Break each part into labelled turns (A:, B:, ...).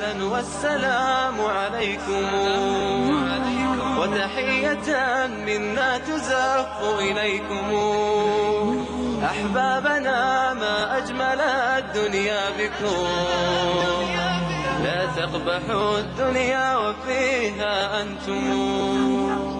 A: أهلا والسلام عليكم، وتحية منا تزف إليكم. أحبابنا ما أجمل الدنيا بكم، لا تقبحوا الدنيا وفيها أنتم.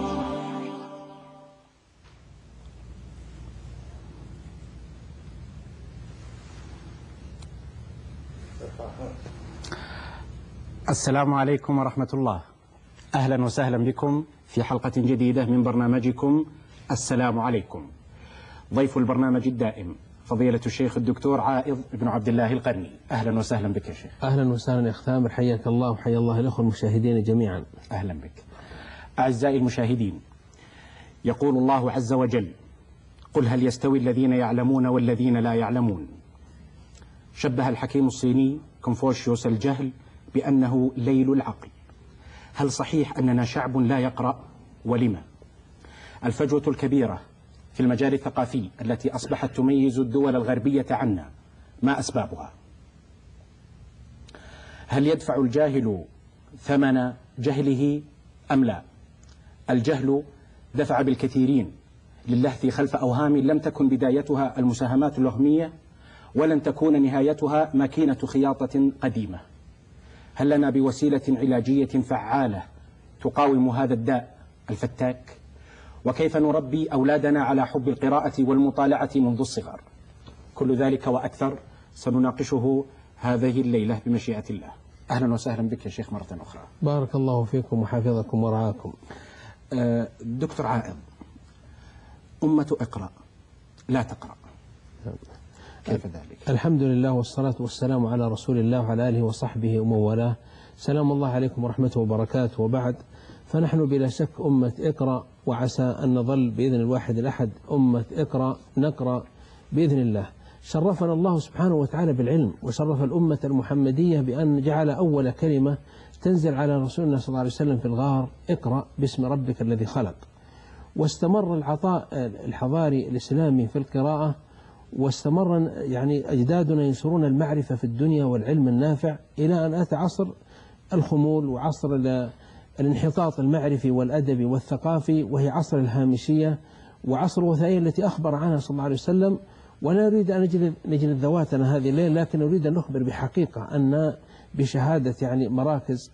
B: السلام عليكم ورحمة الله. أهلا وسهلا بكم في حلقة جديدة من برنامجكم السلام عليكم. ضيف البرنامج الدائم فضيلة الشيخ الدكتور عائض بن عبد الله القرني. أهلا وسهلا بك يا شيخ.
C: أهلا وسهلا يا أخ ثامر، حياك الله وحيا الله الأخوة المشاهدين جميعا.
B: أهلا بك. أعزائي المشاهدين، يقول الله عز وجل: قل هل يستوي الذين يعلمون والذين لا يعلمون. شبه الحكيم الصيني كونفوشيوس الجهل بأنه ليل العقل. هل صحيح أننا شعب لا يقرأ؟ ولما؟ الفجوة الكبيرة في المجال الثقافي التي أصبحت تميز الدول الغربية عنا، ما أسبابها؟ هل يدفع الجاهل ثمن جهله أم لا؟ الجهل دفع بالكثيرين للهث خلف أوهام لم تكن بدايتها المساهمات اللهمية، ولن تكون نهايتها ماكينة خياطة قديمة. هل لنا بوسيلة علاجية فعالة تقاوم هذا الداء الفتاك؟ وكيف نربي أولادنا على حب القراءة والمطالعة منذ الصغر؟ كل ذلك وأكثر سنناقشه هذه الليلة بمشيئة الله. أهلا وسهلا بك يا شيخ مرة أخرى.
C: بارك الله فيكم وحفظكم ورعاكم.
B: دكتور عائض، أمة اقرأ لا تقرأ، كيف ذلك؟
C: الحمد لله والصلاة والسلام على رسول الله وعلى آله وصحبه ومن والاه. سلام الله عليكم ورحمته وبركاته. وبعد، فنحن بلا شك أمة اقرأ، وعسى أن نظل بإذن الواحد الأحد أمة اقرأ نقرأ بإذن الله. شرفنا الله سبحانه وتعالى بالعلم، وشرف الأمة المحمدية بأن جعل أول كلمة تنزل على رسولنا صلى الله عليه وسلم في الغار: اقرأ باسم ربك الذي خلق. واستمر العطاء الحضاري الإسلامي في القراءة، واستمر يعني أجدادنا ينشرون المعرفة في الدنيا والعلم النافع إلى أن أتى عصر الخمول وعصر الانحطاط المعرفي والأدبي والثقافي، وهي عصر الهامشية وعصر الوثائق التي أخبر عنها صلى الله عليه وسلم. ولا نريد أن نجلد ذواتنا هذه الليلة، لكن نريد أن نخبر بحقيقة أن بشهادة يعني مراكز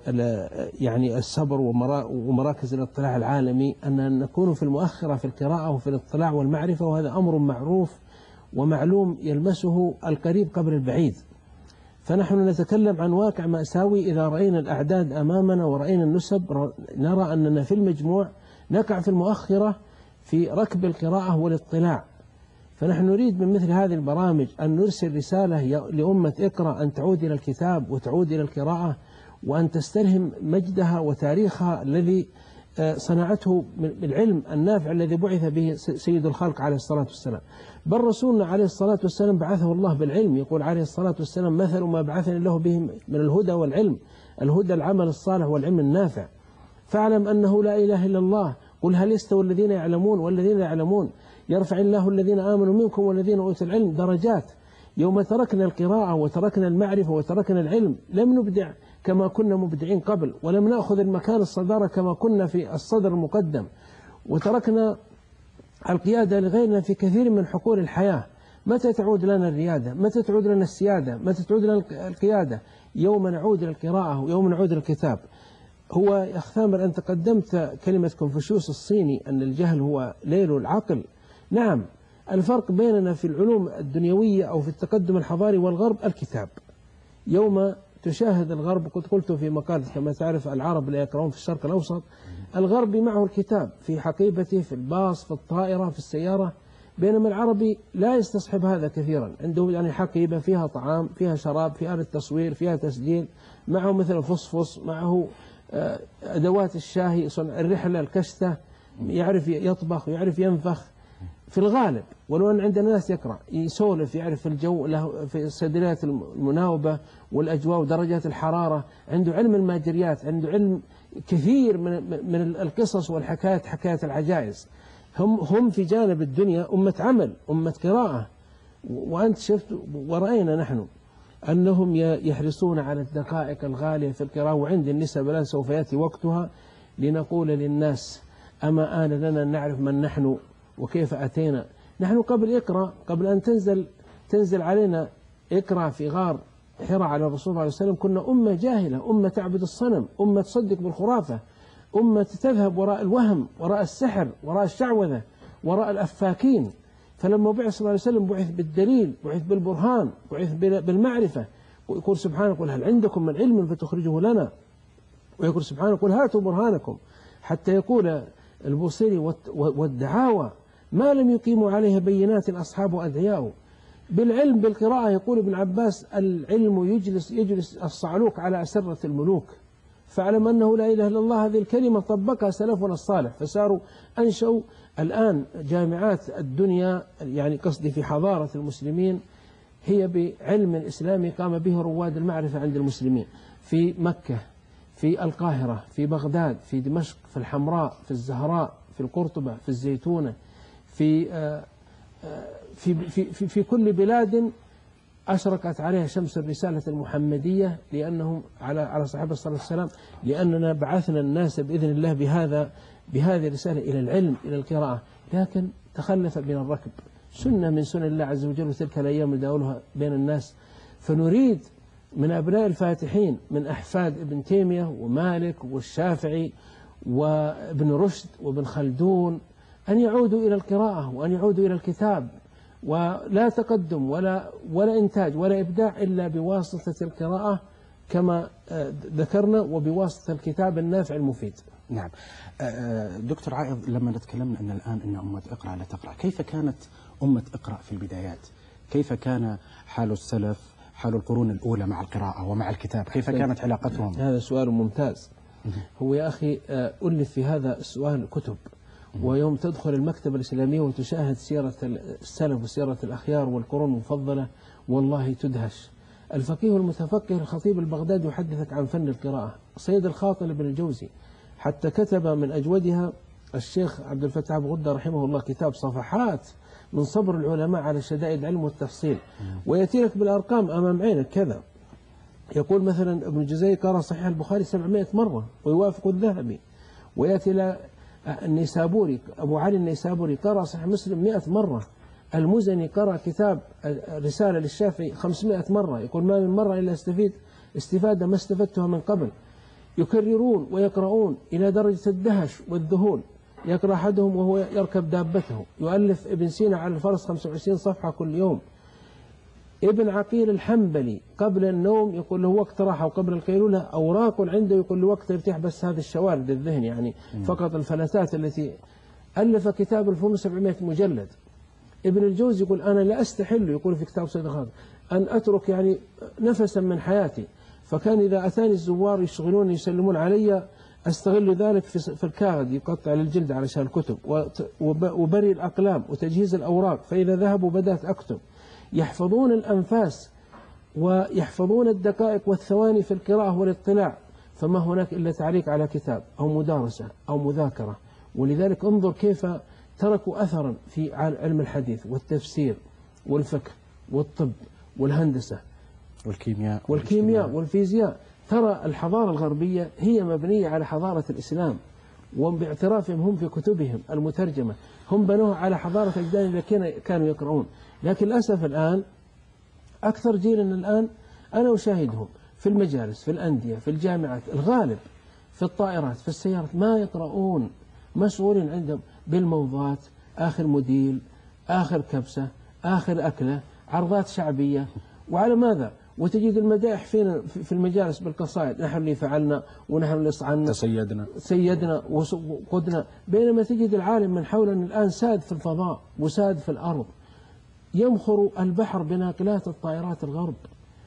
C: يعني الصبر ومراكز الاطلاع العالمي أن نكون في المؤخرة في القراءة وفي الاطلاع والمعرفة، وهذا أمر معروف ومعلوم يلمسه القريب قبل البعيد. فنحن نتكلم عن واقع مأساوي. إذا رأينا الأعداد أمامنا ورأينا النسب، نرى أننا في المجموع نقع في المؤخرة في ركب القراءة والاطلاع. فنحن نريد من مثل هذه البرامج أن نرسل رسالة لأمة اقرأ أن تعود إلى الكتاب وتعود إلى القراءة، وأن تستلهم مجدها وتاريخها الذي صنعته بالعلم النافع الذي بعث به سيد الخلق عليه الصلاة والسلام. بل رسولنا عليه الصلاة والسلام بعثه الله بالعلم. يقول عليه الصلاة والسلام: مثل ما بعثني الله به من الهدى والعلم، الهدى العمل الصالح والعلم النافع. فاعلم أنه لا إله إلا الله. قل هل يستوي الذين يعلمون والذين لا يعلمون؟ يرفع الله الذين آمنوا منكم والذين أوتوا العلم درجات. يوم تركنا القراءة وتركنا المعرفة وتركنا العلم لم نبدع كما كنا مبدعين قبل، ولم نأخذ المكان الصدارة كما كنا في الصدر المقدم، وتركنا القيادة لغيرنا في كثير من حقول الحياة. متى تعود لنا الريادة؟ متى تعود لنا السيادة؟ متى تعود لنا القيادة؟ يوم نعود إلى القراءة ويوم نعود إلى الكتاب. هو يا أخ ثامر، أنت قدمت كلمة كونفوشيوس الصيني أن الجهل هو ليل العقل. نعم، الفرق بيننا في العلوم الدنيوية أو في التقدم الحضاري والغرب الكتاب. يوم تشاهد الغرب، كنت قلت في مقالة كما تعرف العرب لا يقرؤون في الشرق الأوسط، الغربي معه الكتاب في حقيبته، في الباص، في الطائرة، في السيارة، بينما العربي لا يستصحب هذا كثيرا. عنده يعني حقيبة فيها طعام، فيها شراب، فيها التصوير، فيها تسجيل، معه مثل الفصفص، معه أدوات الشاهي، الرحلة، الكشتة، يعرف يطبخ ويعرف ينفخ في الغالب. ولو أن عندنا ناس يقرأ يسولف، يعرف الجو له في الصيدليات المناوبة والأجواء ودرجات الحرارة، عنده علم المادريات، عنده علم كثير من القصص والحكايات، حكاية العجائز. هم في جانب الدنيا أمة عمل، أمة قراءة. وأنت شفت ورأينا نحن أنهم يحرصون على الدقائق الغالية في القراءة، وعند النسب الآن سوف يأتي وقتها لنقول للناس أما آن لنا أن نعرف من نحن وكيف أتينا. نحن قبل إقرأ، قبل أن تنزل علينا إقرأ في غار حراء على الرسول صلى الله عليه وسلم، كنا أمة جاهلة، أمة تعبد الصنم، أمة تصدق بالخرافة، أمة تذهب وراء الوهم، وراء السحر، وراء الشعوذة، وراء الأفاكين. فلما بعث صلى الله عليه وسلم بعث بالدليل، بعث بالبرهان، بعث بالمعرفة. ويقول سبحانه يقول هل عندكم من علم فتخرجه لنا، ويقول سبحانه يقول هاتوا برهانكم، حتى يقول البوصيري والدعاوى ما لم يقيموا عليها بينات أصحاب أدعياء. بالعلم بالقراءة يقول ابن عباس العلم يجلس الصعلوك على أسرة الملوك. فاعلم أنه لا إله إلا الله، هذه الكلمة طبقها سلفنا الصالح، فصاروا أنشأوا الآن جامعات الدنيا، يعني قصدي في حضارة المسلمين، هي بعلم إسلامي قام به رواد المعرفة عند المسلمين، في مكة، في القاهرة، في بغداد، في دمشق، في الحمراء، في الزهراء، في القرطبة، في الزيتونة، في كل بلاد أشرقت عليها شمس الرسالة المحمدية، لأنهم على صحابة صلى الله عليه وسلم، لأننا بعثنا الناس بإذن الله بهذه الرسالة إلى العلم، إلى القراءة. لكن تخلف بنا الركب، سنة من سنن الله عز وجل، وتلك الأيام نداولها بين الناس. فنريد من أبناء الفاتحين، من أحفاد ابن تيمية ومالك والشافعي وابن رشد وابن خلدون، أن يعودوا إلى القراءة وأن يعودوا إلى الكتاب. ولا تقدم ولا إنتاج ولا إبداع إلا بواسطة القراءة كما ذكرنا، وبواسطة الكتاب النافع المفيد.
B: نعم. دكتور عائض، لما نتكلم أن الآن أن أمة اقرأ لا تقرأ، كيف كانت أمة اقرأ في البدايات؟ كيف كان حال السلف، حال القرون الأولى مع القراءة ومع الكتاب؟ كيف كانت علاقتهم؟
C: هذا سؤال ممتاز. هو يا أخي ألف في هذا السؤال كتب، ويوم تدخل المكتبة الإسلامية وتشاهد سيرة السلف وسيرة الأخيار والقرون المفضلة والله تدهش. الفقيه المتفقه الخطيب البغدادي يحدثك عن فن القراءة، سيد الخاطر بن الجوزي حتى كتب من أجودها الشيخ عبد الفتاح أبو غدة رحمه الله كتاب صفحات من صبر العلماء على شدائد العلم والتفصيل، ويأتي لك بالأرقام أمام عينك كذا. يقول مثلا ابن الجزري قرأ صحيح البخاري 700 مرة ويوافق الذهبي. ويأتي إلى النيسابوري أبو علي النيسابوري قرأ صحيح مسلم 100 مرة. المزني قرأ كتاب رسالة للشافعي 500 مرة. يقول ما من مرة إلا استفادة ما استفدتها من قبل. يكررون ويقرؤون إلى درجة الدهش والذهول. يقرأ أحدهم وهو يركب دابته. يؤلف ابن سينا على الفرس 25 صفحة كل يوم. ابن عقيل الحنبلي قبل النوم يقول له وقت راحة، وقبل القيلولة أوراق عنده يقول له وقت ارتاح، بس هذا الشوارد الذهن يعني فقط الفلتات التي ألف كتاب الفم 700 مجلد. ابن الجوزي يقول أنا لا أستحل، يقول في كتاب سيد الخاطر، أن أترك يعني نفسا من حياتي، فكان إذا أتاني الزوار يشغلون يسلمون علي أستغل ذلك في الكاغد يقطع للجلد علشان الكتب، وبري الأقلام وتجهيز الأوراق، فإذا ذهبوا بدأت أكتب. يحفظون الأنفاس ويحفظون الدقائق والثواني في القراءة والاطلاع، فما هناك إلا تعليق على كتاب أو مدارسة أو مذاكرة. ولذلك انظر كيف تركوا أثرا في علم الحديث والتفسير والفقه والطب والهندسة والكيمياء والفيزياء. ترى الحضارة الغربية هي مبنية على حضارة الإسلام، وباعترافهم هم في كتبهم المترجمة هم بنوها على حضارة أجدادهم الذين كانوا يقرؤون. لكن للأسف الآن أكثر جيلنا الآن أنا أشاهدهم في المجالس، في الأندية، في الجامعات، الغالب في الطائرات، في السيارات، ما يقرؤون، مشغولين عندهم بالموضات، آخر موديل، آخر كبسة، آخر أكلة، عرضات شعبية. وعلى ماذا؟ وتجد المدائح فينا في المجالس بالقصائد، نحن اللي فعلنا ونحن اللي صعدنا سيدنا وقدنا، بينما تجد العالم من حولنا الآن ساد في الفضاء وساد في الأرض. يمخر البحر بناقلات الطائرات الغرب.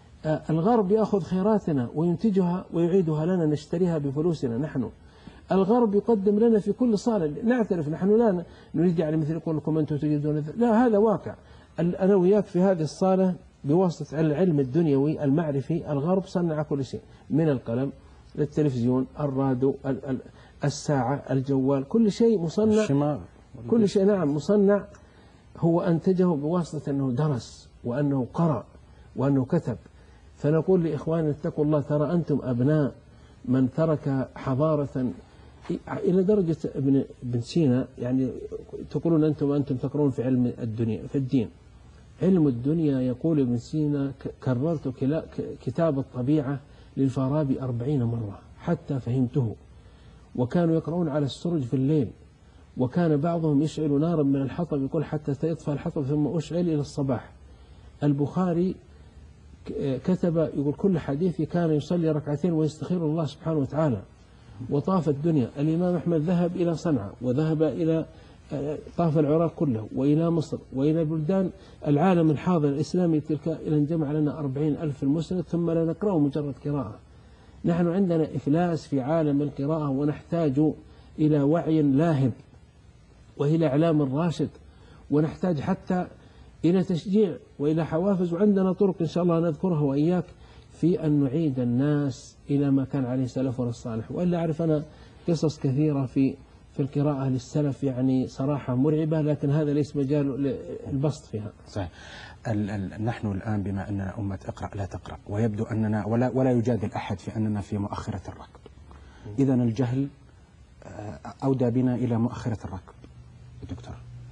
C: الغرب يأخذ خيراتنا وينتجها ويعيدها لنا نشتريها بفلوسنا نحن. الغرب يقدم لنا في كل صالة، نعترف نحن لا نريد يعني مثل يقول لكم أنتم تجدون، لا هذا واقع. أنا وياك في هذه الصالة بواسطة العلم الدنيوي المعرفي الغرب صنع كل شيء، من القلم للتلفزيون، الراديو، الساعة، الجوال، كل شيء مصنع، كل شيء نعم مصنع. هو أنتجه بواسطة أنه درس وأنه قرأ وأنه كتب. فنقول لإخواننا اتقوا الله، ترى أنتم أبناء من ترك حضارة إلى درجة ابن سينا، يعني تقولون أنتم تقرون في علم الدنيا في الدين، علم الدنيا يقول ابن سينا كررت كتاب الطبيعة للفارابي 40 مرة حتى فهمته. وكانوا يقرؤون على السرج في الليل، وكان بعضهم يشعل نارا من الحطب يقول حتى يطفى الحطب ثم أشعل إلى الصباح. البخاري كتب يقول كل حديث كان يصلي ركعتين ويستخير الله سبحانه وتعالى، وطاف الدنيا. الإمام أحمد ذهب إلى صنعاء، وذهب إلى طاف العراق كله، وإلى مصر، وإلى بلدان العالم الحاضر الإسلامي تلك، إلى أن جمع لنا 40,000 المسند، ثم لا نقرأه مجرد قراءة. نحن عندنا إفلاس في عالم القراءة، ونحتاج إلى وعي لاهب وإلى إعلام راشد، ونحتاج حتى إلى تشجيع وإلى حوافز. وعندنا طرق إن شاء الله نذكرها وإياك في أن نعيد الناس إلى ما كان عليه سلفنا الصالح. وإلا أعرف أنا قصص كثيرة في القراءة للسلف يعني صراحة مرعبة، لكن هذا ليس مجال البسط فيها.
B: صحيح. نحن الآن بما أننا أمة اقرأ لا تقرأ، ويبدو أننا ولا يجادل أحد في أننا في مؤخرة الركب. إذا الجهل أودى بنا إلى مؤخرة الركب دكتور.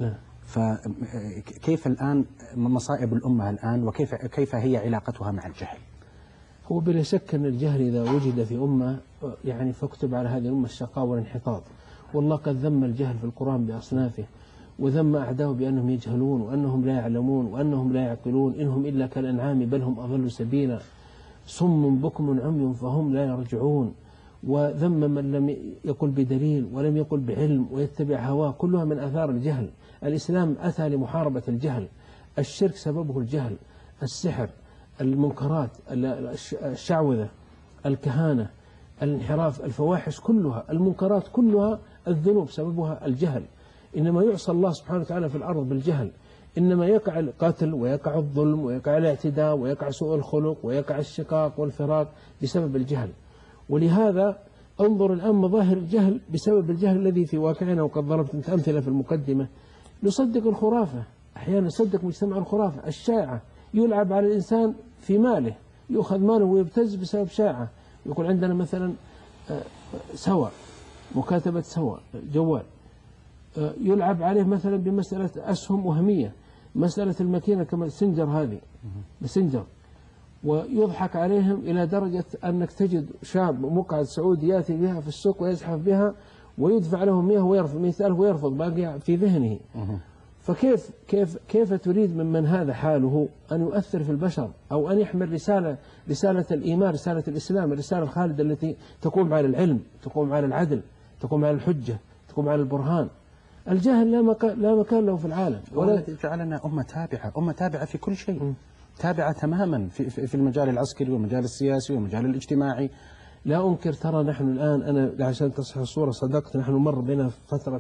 B: فكيف الآن مصائب الأمة الآن، وكيف هي علاقتها مع الجهل؟
C: هو بلا شك أن الجهل إذا وجد في أمة يعني فاكتب على هذه الأمة الشقاء والانحطاط. والله قد ذم الجهل في القرآن بأصنافه، وذم أعداءه بأنهم يجهلون وأنهم لا يعلمون وأنهم لا يعقلون، إنهم إلا كالأنعام بل هم أضل سبيلا، صم بكم عمي فهم لا يرجعون. وذم من لم يقل بدليل ولم يقل بعلم ويتبع هواه، كلها من آثار الجهل. الإسلام أتى لمحاربة الجهل. الشرك سببه الجهل، السحر، المنكرات، الشعوذة، الكهانة، الانحراف، الفواحش كلها، المنكرات كلها، الذنوب سببها الجهل. إنما يعصى الله سبحانه وتعالى في الأرض بالجهل، إنما يقع القتل ويقع الظلم ويقع الاعتداء ويقع سوء الخلق ويقع الشقاق والفراق بسبب الجهل. ولهذا انظر الآن مظاهر الجهل بسبب الجهل الذي في واقعنا. وقد ضربت أمثلة في المقدمة. نصدق الخرافة، أحيانا نصدق مجتمع الخرافة الشائعة، يلعب على الإنسان في ماله، يؤخذ ماله ويبتز بسبب شائعة. يقول عندنا مثلا سوا، مكاتبة سوا جوال، يلعب عليه مثلا بمسألة أسهم وهمية، مسألة الماكينة كما السنجر هذه بسنجر، ويضحك عليهم إلى درجة أنك تجد شاب مقعد سعودي يأتي بها في السوق ويزحف بها ويدفع له 100 ويرفض 100,000 ويرفض، باقي في ذهنه. فكيف كيف تريد من هذا حاله أن يؤثر في البشر، أو أن يحمل رسالة الإيمان، رسالة الإسلام، الرسالة الخالدة التي تقوم على العلم، تقوم على العدل، تقوم على الحجة، تقوم على البرهان. الجهل لا مكان له في العالم.
B: ولا جعلنا أمة تابعة في كل شيء، تابعة تماما في المجال العسكري والمجال السياسي والمجال الاجتماعي.
C: لا أنكر، ترى نحن الآن، أنا عشان تصحح الصورة صدقت، نحن مر بنا فترة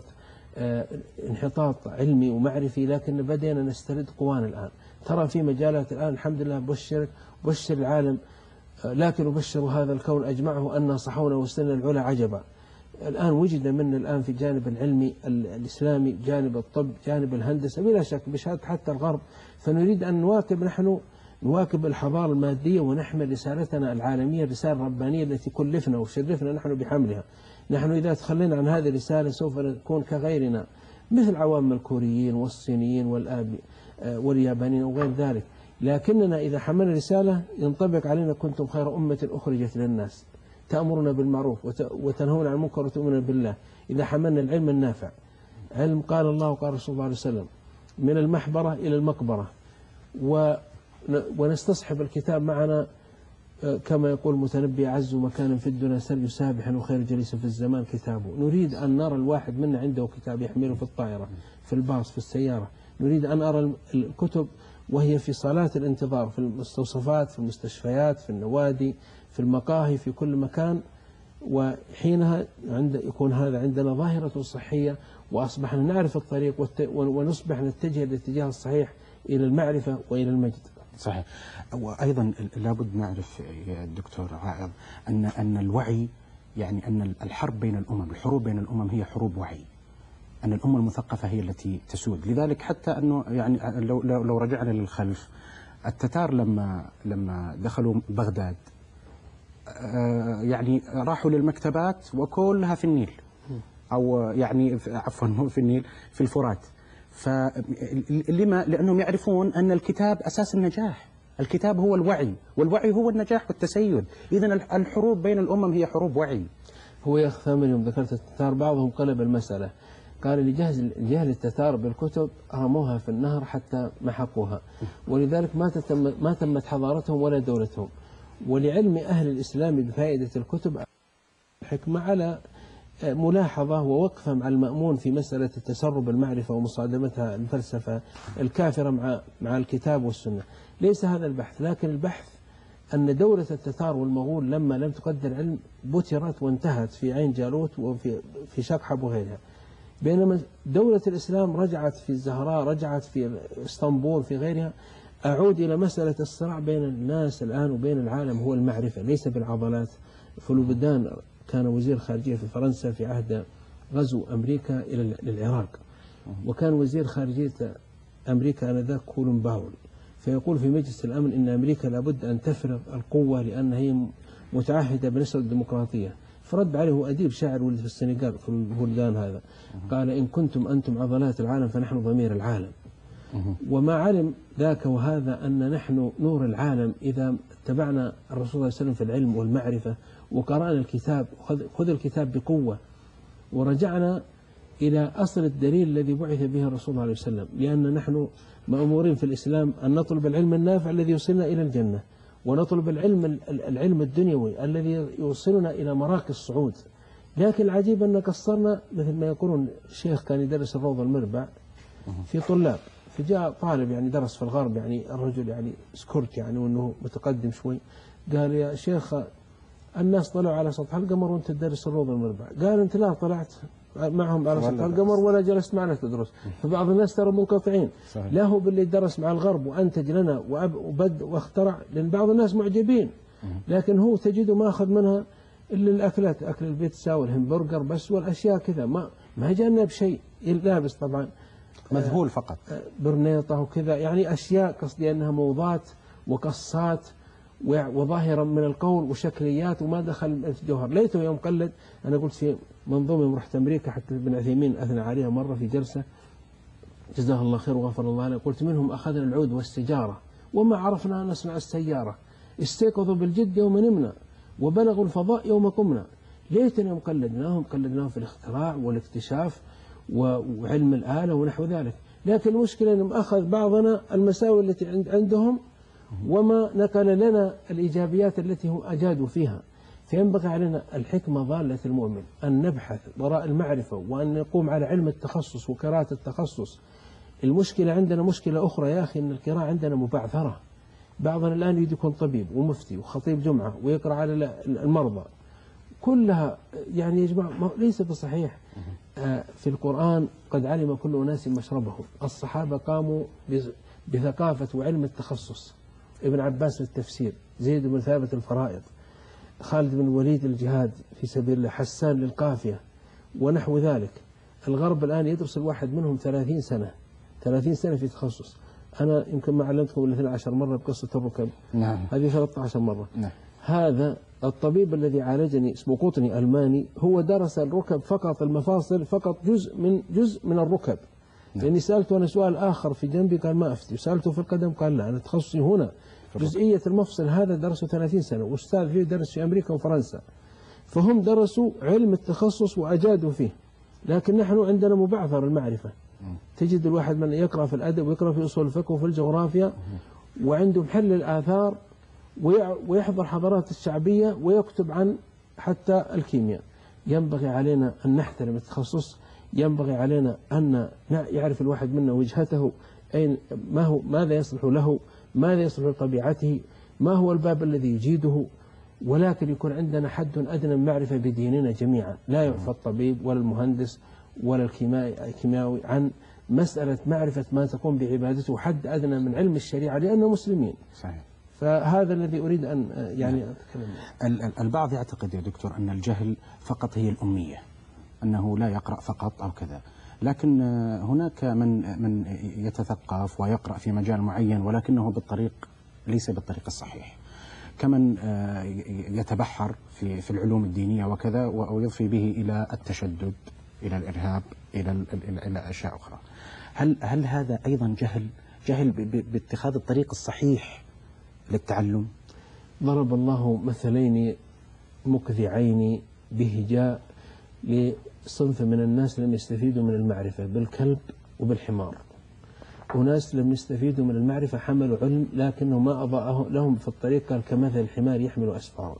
C: انحطاط علمي ومعرفي، لكن بدينا نسترد قوانا الآن. ترى في مجالات الآن الحمد لله بشر العالم، لكن أبشر هذا الكون أجمعه أن صحونا وسلنا العلا عجبا. الآن وجد منا الآن في جانب العلمي الإسلامي، جانب الطب، جانب الهندسة، بلا شك بشهادة حتى الغرب. فنريد أن نواكب الحضارة المادية ونحمل رسالتنا العالمية، الرسالة الربانية التي كلفنا وشرفنا نحن بحملها. نحن إذا تخلينا عن هذه الرسالة سوف نكون كغيرنا، مثل عوام الكوريين والصينيين واليابانيين وغير ذلك. لكننا إذا حملنا رسالة ينطبق علينا كنتم خير أمة أخرجت للناس تأمرنا بالمعروف وتنهون عن المنكر وتؤمنون بالله. إذا حملنا العلم النافع، علم قال الله وقال رسول الله عليه وسلم، من المحبرة إلى المقبرة، ونستصحب الكتاب معنا كما يقول المتنبي: أعز مكان في الدنيا سرج سابحا وخير جليس في الزمان كتابه. نريد أن نرى الواحد منا عنده كتاب يحمله في الطائرة، في الباص، في السيارة. نريد أن أرى الكتب وهي في صالات الانتظار، في المستوصفات، في المستشفيات، في النوادي، في المقاهي، في كل مكان. وحينها يكون هذا عندنا ظاهرة صحية، وأصبحنا نعرف الطريق ونصبح نتجه الاتجاه الصحيح إلى المعرفة وإلى المجد.
B: صحيح. وأيضا لابد نعرف يا الدكتور عائض أن الوعي، يعني أن الحرب بين الأمم، الحروب بين الأمم هي حروب وعي، أن الأمة المثقفة هي التي تسود. لذلك حتى أنه يعني لو رجعنا للخلف، التتار لما دخلوا بغداد يعني راحوا للمكتبات وكلها في النيل، أو يعني عفوا مو في النيل، في الفرات. فلما؟ لأنهم يعرفون أن الكتاب أساس النجاح، الكتاب هو الوعي، والوعي هو النجاح والتسيد. إذن الحروب بين الأمم هي حروب وعي.
C: هو يا أخ ثامر يوم ذكرت التتار بعضهم قلب المسألة، قال لجهل التتار بالكتب رموها في النهر حتى محقوها، ولذلك ما تمت حضارتهم ولا دولتهم. ولعلم أهل الإسلام بفائدة الكتب الحكمة على ملاحظة ووقفة مع المأمون في مسألة التسرب المعرفة ومصادمتها الفلسفة الكافرة مع الكتاب والسنة. ليس هذا البحث، لكن البحث أن دولة التتار والمغول لما لم تقدر العلم بترت وانتهت في عين جالوت وفي شقحب وغيرها، بينما دولة الإسلام رجعت في الزهراء، رجعت في اسطنبول، في غيرها. أعود إلى مسألة الصراع بين الناس الآن وبين العالم هو المعرفة ليس بالعضلات. فلوبدان كان وزير خارجية في فرنسا في عهد غزو أمريكا للعراق، وكان وزير خارجية أمريكا آنذاك كولون باول، فيقول في مجلس الأمن إن أمريكا لابد أن تفرض القوة لأن هي متعهدة بنشر الديمقراطية. فرد عليه أديب شاعر ولد في السنغال في البلدان هذا، قال إن كنتم أنتم عضلات العالم فنحن ضمير العالم. وما علم ذاك وهذا أن نحن نور العالم إذا اتبعنا الرسول صلى الله عليه وسلم في العلم والمعرفة وقرأنا الكتاب، خذ الكتاب بقوة، ورجعنا إلى أصل الدليل الذي بعث به الرسول صلى الله عليه وسلم. لأن نحن مأمورين في الإسلام أن نطلب العلم النافع الذي يوصلنا إلى الجنة، ونطلب العلم الدنيوي الذي يوصلنا إلى مراكز الصعود. لكن العجيب أن قصرنا، مثل ما يقولون الشيخ كان يدرس الروضة المربع في طلاب، فجاء طالب يعني درس في الغرب، يعني الرجل يعني سكرت يعني وأنه متقدم شوي، قال يا شيخ الناس طلعوا على سطح القمر وأنت تدرس الروضة المربع. قال أنت لا طلعت معهم على سطح القمر ولا جلست معنا تدرس. فبعض الناس ترى منقطعين، لا هو باللي درس مع الغرب وأنتج لنا وبد واخترع، لأن بعض الناس معجبين، لكن هو تجده ما أخذ منها إلا الأكلات، أكل البيتزا والهمبرجر بس، والأشياء كذا ما جانا بشيء، لابس طبعا
B: مذهول فقط
C: برنيطة وكذا، يعني أشياء قصدي أنها موضات وقصات وظاهرا من القول وشكليات وما دخل في الجوهر. ليته يوم قلد. أنا قلت في منظومة رحت أمريكا حتى ابن عثيمين أثنى عليها مرة في جلسة جزاه الله خير وغفر الله له، قلت منهم أخذنا العود والسجارة وما عرفنا أن نصنع السيارة، استيقظوا بالجد يوم نمنا وبلغوا الفضاء يوم قمنا. ليتنا يوم قلدناهم في الاختراع والاكتشاف وعلم الآلة ونحو ذلك. لكن المشكلة أنهم أخذ بعضنا المساوئ التي عندهم وما نقل لنا الإيجابيات التي هم أجادوا فيها. فينبغي علينا الحكمة ضالة المؤمن أن نبحث وراء المعرفة وأن نقوم على علم التخصص وقراءة التخصص. المشكلة عندنا مشكلة أخرى يا أخي، أن القراءة عندنا مبعثرة. بعضنا الآن يريد يكون طبيب ومفتي وخطيب جمعة ويقرأ على المرضى، كلها يعني يا جماعة ليس بصحيح. في القرآن قد علم كل أناس مشربهم. الصحابة قاموا بثقافة وعلم التخصص، ابن عباس للتفسير، زيد بن ثابت الفرائض، خالد بن الوليد الجهاد في سبيل الله، حسان للقافية ونحو ذلك. الغرب الآن يدرس الواحد منهم 30 سنة في تخصص. أنا يمكن ما علمتكم إلا 12 مرة بقصة الركب،
B: نعم.
C: هذه 13 مرة.
B: نعم.
C: هذا الطبيب الذي عالجني اسمه قطني ألماني، هو درس الركب فقط، المفاصل فقط، جزء من الركب. لأني سألته أنا سؤال آخر في جنبي قال ما أفتي، وسألته في القدم قال لا، أنا تخصصي هنا جزئية المفصل. هذا درسه 30 سنة وأستاذ فيه درس في أمريكا وفرنسا. فهم درسوا علم التخصص وأجادوا فيه، لكن نحن عندنا مبعثر المعرفة. تجد الواحد من يقرأ في الأدب ويقرأ في أصول الفقه وفي الجغرافيا وعنده محل الآثار ويحضر حضارات الشعبية ويكتب عن حتى الكيمياء. ينبغي علينا أن نحترم التخصص، ينبغي علينا أن يعرف الواحد منا وجهته، أين ماذا يصلح له، ماذا يصلح لطبيعته، ما هو الباب الذي يجيده. ولكن يكون عندنا حد أدنى من معرفة بديننا جميعا. لا يعفى الطبيب ولا المهندس ولا الكيماوي عن مسألة معرفة ما تقوم بعبادته، حد أدنى من علم الشريعة لأننا مسلمين.
B: صحيح.
C: فهذا الذي أريد أن يعني أتكلم.
B: البعض يعتقد يا دكتور أن الجهل فقط هي الأمية، أنه لا يقرأ فقط أو كذا، لكن هناك من يتثقف ويقرأ في مجال معين ولكنه بالطريق ليس بالطريق الصحيح، كمن يتبحر في العلوم الدينية وكذا ويضفي به إلى التشدد، إلى الإرهاب، إلى أشياء أخرى. هل هذا أيضا جهل باتخاذ الطريق الصحيح للتعلم؟
C: ضرب الله مثلين مكذعين بهجاء لصنف من الناس لم يستفيدوا من المعرفة، بالكلب وبالحمار. وناس لم يستفيدوا من المعرفة، حملوا علم لكنه ما أضاءه لهم في الطريق، قال كمثل الحمار يحمل أسفارا.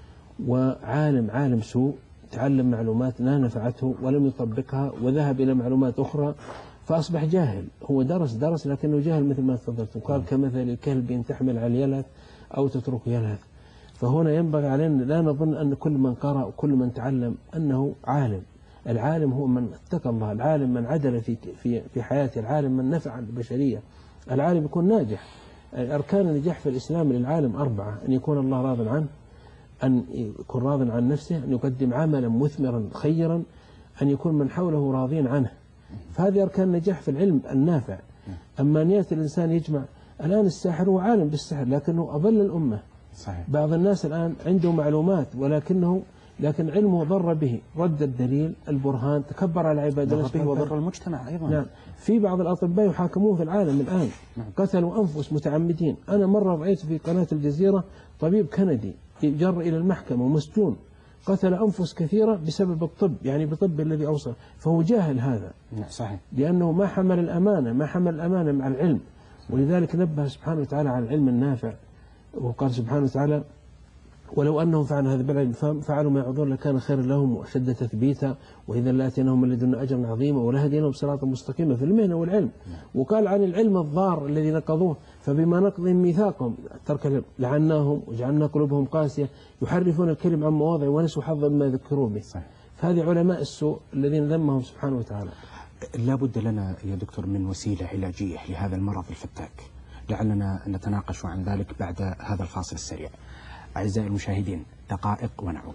C: وعالم سوء تعلم معلومات لا نفعته ولم يطبقها، وذهب إلى معلومات أخرى فأصبح جاهل. هو درس لكنه جاهل، مثل ما تفضلت، وقال كمثل الكلب إن تحمل على اليلهث أو تترك يلهث. فهنا ينبغي علينا لا نظن أن كل من قرأ وكل من تعلم أنه عالم. العالم هو من اتقى الله، العالم من عدل في حياته، العالم من نفع البشرية، العالم يكون ناجح. أركان النجاح في الإسلام للعالم 4: أن يكون الله راض عنه، أن يكون راض عن نفسه، أن يقدم عملا مثمرا خيرا، أن يكون من حوله راضين عنه. فهذه أركان النجاح في العلم النافع. أما أن يأتي الإنسان يجمع، الآن الساحر هو عالم بالسحر لكنه أضل الأمة.
B: صحيح.
C: بعض الناس الآن عنده معلومات لكن علمه ضر به، رد الدليل البرهان، تكبر على عباد الله
B: به وضر المجتمع أيضا.
C: نعم. في بعض الأطباء يحاكمون في العالم الآن، قتلوا أنفس متعمدين. أنا مرة رأيت في قناة الجزيرة طبيب كندي جر إلى المحكمة ومسجون، قتل أنفس كثيرة بسبب الطب، يعني بطب الذي أوصل. فهو جاهل هذا.
B: صحيح.
C: لأنه ما حمل الأمانة مع العلم. ولذلك نبه سبحانه وتعالى على العلم النافع، وقال سبحانه وتعالى: ولو أنهم فعلوا هذا بالعلم فعلوا ما يعظون لكان خيرا لهم وأشد تثبيتا وإذا لآتيناهم من لدنا أجرا عظيما ولهديناهم صراطا مستقيما في المهنة والعلم. وقال عن العلم الضار الذي نقضوه: فبما نقضهم ميثاقهم ترك العلم لعناهم وجعلنا قلوبهم قاسية يحرفون الكلم عن مواضعه ونسوا حظا مما ذكروا به. فهذه علماء السوء الذين ذمهم سبحانه وتعالى.
B: لا بد لنا يا دكتور من وسيلة علاجية لهذا المرض الفتاك، لعلنا نتناقش عن ذلك بعد هذا الفاصل السريع. أعزائي المشاهدين، دقائق ونعود.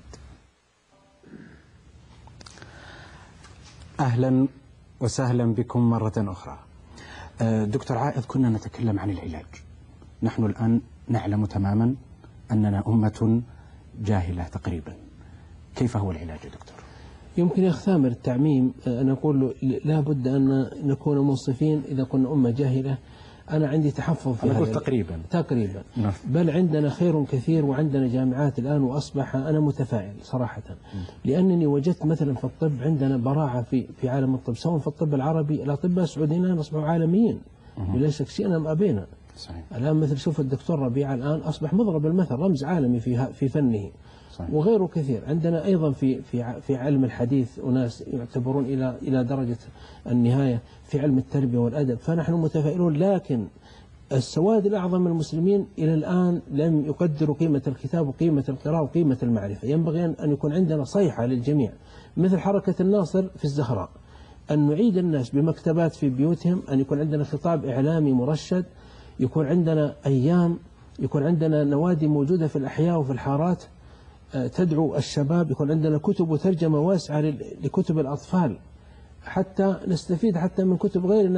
B: أهلا وسهلا بكم مرة أخرى. دكتور عائض، كنا نتكلم عن العلاج. نحن الآن نعلم تماما أننا أمة جاهلة تقريبا. كيف هو العلاج يا دكتور؟
C: يمكن يختامر التعميم. أنا أقول لا بد أن نكون منصفين. إذا كنا أمة جاهلة، أنا عندي تحفظ في هذا تقريبا. بل عندنا خير كثير، وعندنا جامعات الآن، وأصبح أنا متفائل صراحة، لأنني وجدت مثلا في الطب عندنا براعة في عالم الطب، سواء في الطب العربي. الأطباء السعوديين الآن أصبحوا عالميين بلا شك، شئنا أم أبينا. الآن مثل شوف الدكتور ربيع الآن أصبح مضرب المثل، رمز عالمي في فنه. صحيح. وغيره كثير. عندنا أيضا في علم الحديث أناس يعتبرون إلى درجة النهاية في علم التربية والأدب. فنحن متفائلون، لكن السواد الأعظم من المسلمين إلى الآن لم يقدروا قيمة الكتاب وقيمة القراءة وقيمة المعرفة. ينبغي أن يكون عندنا صيحة للجميع، مثل حركة الناصر في الزهراء، أن نعيد الناس بمكتبات في بيوتهم، أن يكون عندنا خطاب إعلامي مرشد، يكون عندنا أيام، يكون عندنا نوادي موجودة في الأحياء وفي الحارات تدعو الشباب، يكون عندنا كتب وترجمة واسعة لكتب الأطفال، حتى نستفيد حتى من كتب غيرنا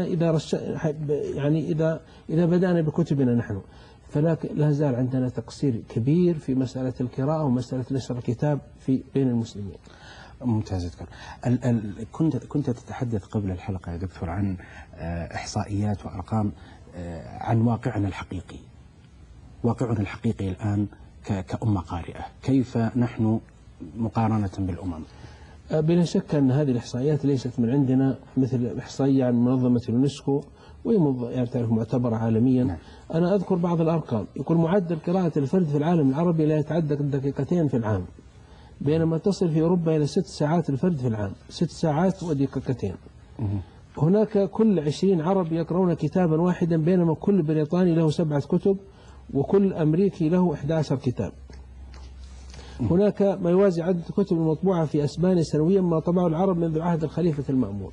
C: إذا بدأنا بكتبنا نحن. فلا زال عندنا تقصير كبير في مسألة القراءة ومسألة نشر الكتاب بين المسلمين.
B: ممتاز دكتور. كنت تتحدث قبل الحلقة يا دكتور عن إحصائيات وأرقام عن واقعنا الحقيقي. واقعنا الحقيقي الآن كأمة قارئة، كيف نحن مقارنة بالأمم؟
C: بلا شك أن هذه الإحصائيات ليست من عندنا، مثل إحصائية عن منظمة اليونسكو، وهي معتبرة عالميا. نعم. أنا أذكر بعض الأرقام. يقول معدل قراءة الفرد في العالم العربي لا يتعدى دقيقتين في العام، بينما تصل في أوروبا إلى 6 ساعات الفرد في العام، 6 ساعات ودقيقتين. هناك كل 20 عربي يقرؤون كتابا واحدا، بينما كل بريطاني له 7 كتب، وكل أمريكي له 11 كتاب. هناك ما يوازي عدد الكتب المطبوعة في أسبانيا سنويا ما طبعه العرب منذ عهد الخليفة المأمون.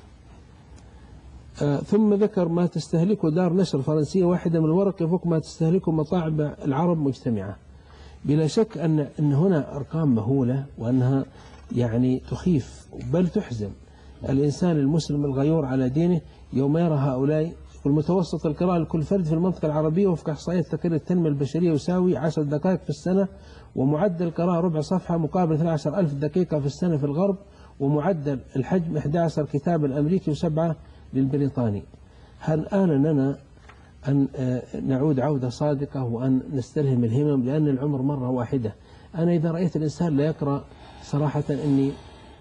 C: ثم ذكر ما تستهلكه دار نشر فرنسية واحدة من الورق يفوق ما تستهلكه مطاعم العرب مجتمعة. بلا شك أن هنا أرقام مهولة، وأنها يعني تخيف بل تحزن الإنسان المسلم الغيور على دينه يوم يرى هؤلاء متوسط القراءة لكل فرد في المنطقة العربية وفق إحصائيات تقرير التنمية البشرية يساوي 10 دقائق في السنة، ومعدل القراءة ربع صفحة مقابل 12,000 دقيقة في السنة في الغرب، ومعدل الحجم 11 كتاب الأمريكي و7 للبريطاني. هل آن لنا أن نعود عودة صادقة وأن نستلهم الهمم، لأن العمر مرة واحدة. أنا إذا رأيت الإنسان لا يقرأ صراحة أني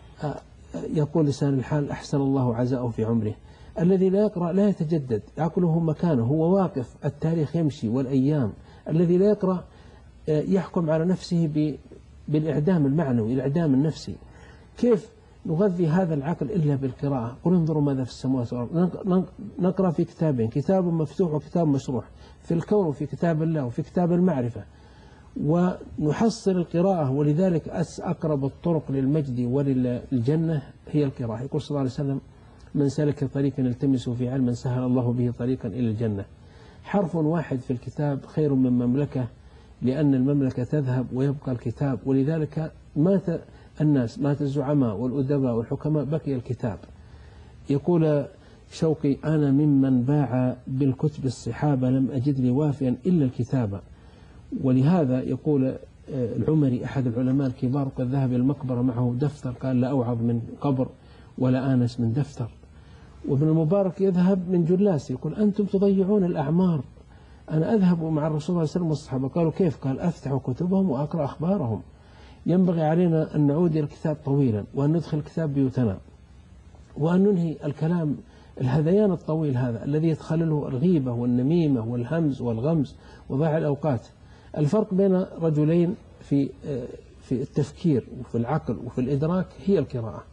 C: يقول لسان الحال أحسن الله عزاءه في عمره. الذي لا يقرأ لا يتجدد، عقله مكانه، هو واقف، التاريخ يمشي والأيام. الذي لا يقرأ يحكم على نفسه بالإعدام المعنوي، الإعدام النفسي. كيف نغذي هذا العقل إلا بالقراءة؟ قل انظروا ماذا في السماوات والأرض. نقرأ في كتابين، كتاب مفتوح وكتاب مشروح، في الكون وفي كتاب الله وفي كتاب المعرفة، ونحصل القراءة. ولذلك أقرب الطرق للمجد وللجنة هي القراءة. يقول صلى الله عليه وسلم: من سلك طريقا يلتمس في علما سهل الله به طريقا إلى الجنة. حرف واحد في الكتاب خير من مملكة، لأن المملكة تذهب ويبقى الكتاب. ولذلك مات الناس، مات الزعماء والأدباء والحكماء، بقي الكتاب. يقول شوقي: أنا ممن باع بالكتب الصحابة لم أجد لي وافيا إلا الكتابة. ولهذا يقول العمري أحد العلماء الكبار: قد ذهب إلى المقبرة معه دفتر، قال: لا أوعظ من قبر ولا آنس من دفتر. وابن المبارك يذهب من جلاس، يقول: أنتم تضيعون الأعمار، أنا أذهب مع الرسول صلى الله عليه وسلم والصحابة. قالوا: كيف؟ قال: أفتح كتبهم وأقرأ أخبارهم. ينبغي علينا أن نعود إلى الكتاب طويلا، وأن ندخل الكتاب بيوتنا، وأن ننهي الكلام الهذيان الطويل هذا الذي يدخله الغيبة والنميمة والهمز والغمز وضياع الأوقات. الفرق بين رجلين في التفكير وفي العقل وفي الإدراك هي القراءة.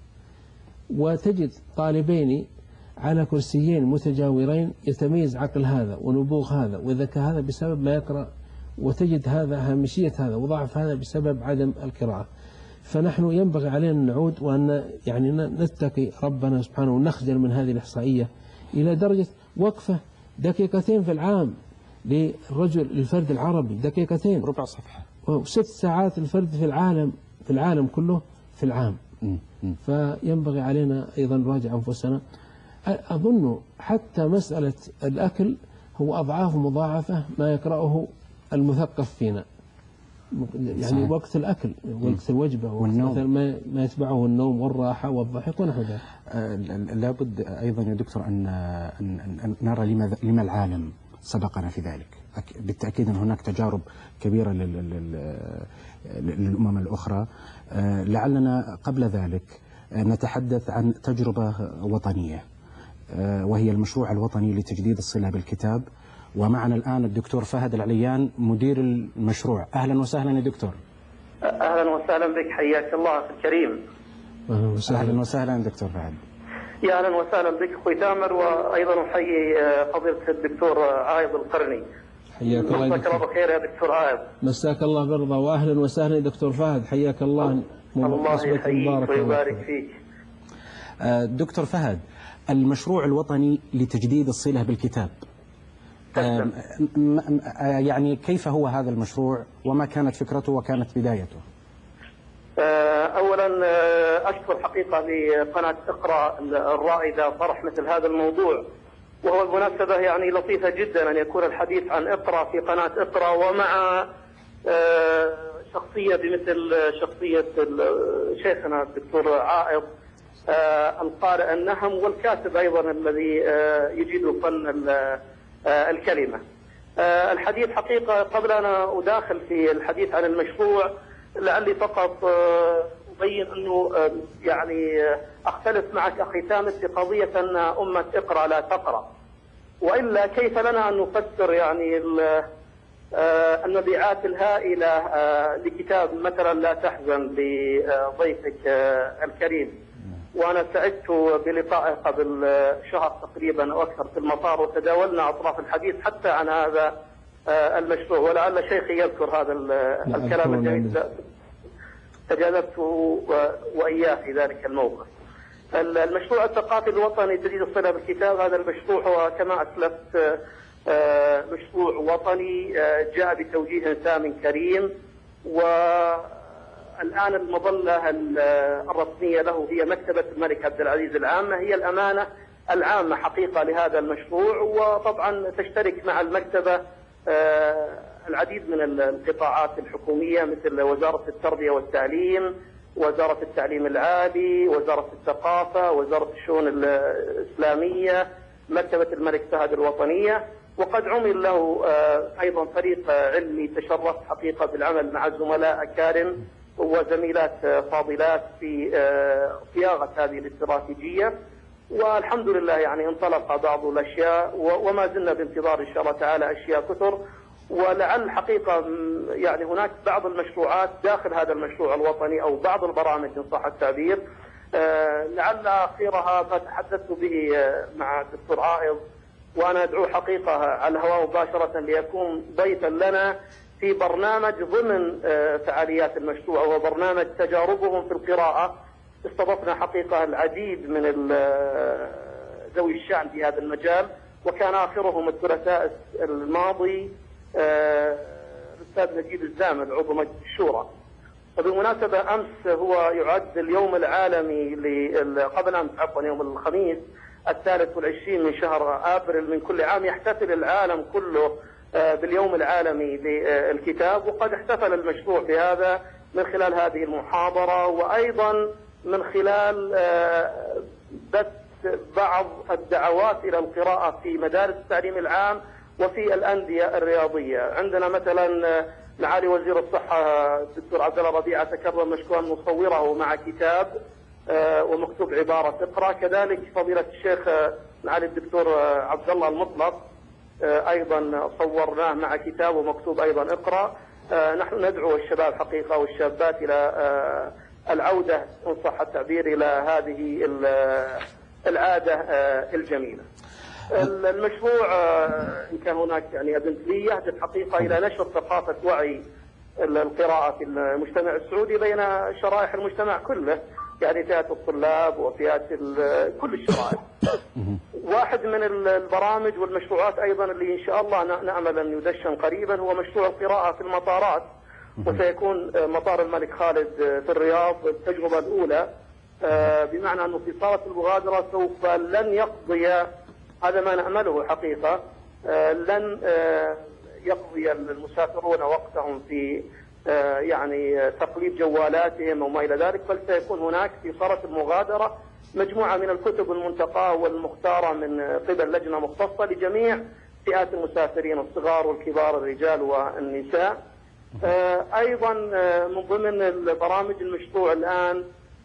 C: وتجد طالبين على كرسيين متجاورين يتميز عقل هذا ونبوغ هذا وذكاء هذا بسبب ما يقرأ، وتجد هذا هامشية هذا وضعف هذا بسبب عدم القراءة. فنحن ينبغي علينا أن نعود وأن يعني نتقي ربنا سبحانه ونخجل من هذه الإحصائية إلى درجة وقفة دقيقتين في العام للرجل الفرد العربي، دقيقتين،
B: ربع صفحة،
C: و6 ساعات الفرد في العالم كله في العام. فينبغي علينا أيضا نراجع أنفسنا. أظن حتى مسألة الأكل هو أضعاف مضاعفة ما يقرأه المثقف فينا، يعني صحيح. وقت الأكل، وقت الوجبة، والنوم، ما يتبعه النوم والراحة والضحك ونحو ذلك.
B: لابد أيضا يا دكتور أن نرى لما العالم سبقنا في ذلك. بالتأكيد أن هناك تجارب كبيرة للأمم الأخرى. لعلنا قبل ذلك نتحدث عن تجربة وطنية، وهي المشروع الوطني لتجديد الصلة بالكتاب. ومعنا الآن الدكتور فهد العليان مدير المشروع. أهلا وسهلا يا دكتور.
D: أهلا وسهلا بك، حياك الله أخي الكريم.
B: أهلا وسهلا دكتور فهد.
D: يا أهلا وسهلا بك أخوي تامر، وأيضا أحيي فضيلة الدكتور عايض القرني.
C: حياك الله.
D: مساك الله بخير يا دكتور عايض.
C: مساك الله برضا، وأهلا وسهلا يا دكتور فهد، حياك الله.
D: الله يحييك ويبارك فيك.
B: دكتور فهد، المشروع الوطني لتجديد الصلة بالكتاب، يعني كيف هو هذا المشروع وما كانت فكرته وكانت بدايته؟
D: أولا أشكر حقيقة لقناة اقرأ الرائدة طرح مثل هذا الموضوع، وهو المناسبة يعني لطيفة جدا أن يكون الحديث عن اقرأ في قناة اقرأ، ومع شخصية بمثل شخصية شيخنا الدكتور عائض القارئ النهم والكاتب أيضا الذي يجيد فن الكلمة. الحديث حقيقة قبل أن أداخل في الحديث عن المشروع لعلي فقط أبين أنه يعني أختلف معك أخي تامر في قضية أن أمة اقرأ لا تقرأ، وإلا كيف لنا أن نفسر يعني المبيعات الهائلة لكتاب مثلا لا تحزن لضيفك الكريم. وأنا سعدت بلقائه قبل شهر تقريبا أو أكثر في المطار، وتداولنا أطراف الحديث حتى عن هذا المشروع، ولعل شيخي يذكر هذا الكلام الجميل تجاذبته وإياه في ذلك الموقف. المشروع الثقافي الوطني تجديد الصلة بالكتاب، هذا المشروع هو كما أسلفت مشروع وطني جاء بتوجيه سام كريم، والآن المظلة الرسمية له هي مكتبة الملك عبد العزيز العامة. هي الأمانة العامة حقيقة لهذا المشروع، وطبعا تشترك مع المكتبة العديد من القطاعات الحكومية مثل وزارة التربية والتعليم، وزارة التعليم العالي، وزارة الثقافة، وزارة الشؤون الإسلامية، مكتبة الملك فهد الوطنية. وقد عمل له أيضا فريق علمي تشرف حقيقة بالعمل مع زملاء أكارم وزميلات فاضلات في صياغة هذه الاستراتيجية. والحمد لله يعني انطلق بعض الأشياء، وما زلنا بانتظار إن شاء الله تعالى أشياء كثر. ولعل حقيقة يعني هناك بعض المشروعات داخل هذا المشروع الوطني أو بعض البرامج إن صح التعبير، لعل أخيرها ما تحدثت به مع الدكتور عائض، وأنا أدعو حقيقة على الهواء مباشرة ليكون ضيفا لنا في برنامج ضمن فعاليات المشروع، وهو برنامج تجاربهم في القراءة. استضفنا حقيقة العديد من ذوي الشأن في هذا المجال، وكان آخرهم الثلاثاء الماضي الأستاذ نجيب الزامل عضو مجلس الشورى. وبالمناسبة أمس هو يعد اليوم العالمي قبل أمس عفوا يوم الخميس 23 من شهر أبريل من كل عام يحتفل العالم كله باليوم العالمي للكتاب، وقد احتفل المشروع بهذا من خلال هذه المحاضرة، وأيضا من خلال بث بعض الدعوات إلى القراءة في مدارس التعليم العام وفي الأندية الرياضية. عندنا مثلا معالي وزير الصحة الدكتور عبد الله ربيعة تكرم مشكورا مصوره مع كتاب ومكتوب عبارة اقرأ. كذلك فضيلة الشيخ معالي الدكتور عبد الله المطلق أيضا صورناه مع كتاب ومكتوب أيضا اقرأ. نحن ندعو الشباب حقيقة والشابات إلى العودة إن صح التعبير إلى هذه العادة الجميلة. المشروع إن كان هناك يعني أذنت لي يهدف حقيقة إلى نشر ثقافة وعي القراءة في المجتمع السعودي بين شرائح المجتمع كله، يعني فئات الطلاب وفئات كل الشرائح. واحد من البرامج والمشروعات أيضا اللي إن شاء الله نأمل أن يدشن قريبا هو مشروع القراءة في المطارات، وسيكون مطار الملك خالد في الرياض التجربة الأولى، بمعنى أنه في صالة المغادرة سوف لن يقضي، هذا ما نأمله حقيقة، لن يقضي المسافرون وقتهم في يعني تقليب جوالاتهم وما إلى ذلك، بل سيكون هناك في صالة المغادرة مجموعة من الكتب المنتقاة والمختارة من قبل لجنة مختصة لجميع فئات المسافرين الصغار والكبار الرجال والنساء. أيضا من ضمن البرامج المشروع الآن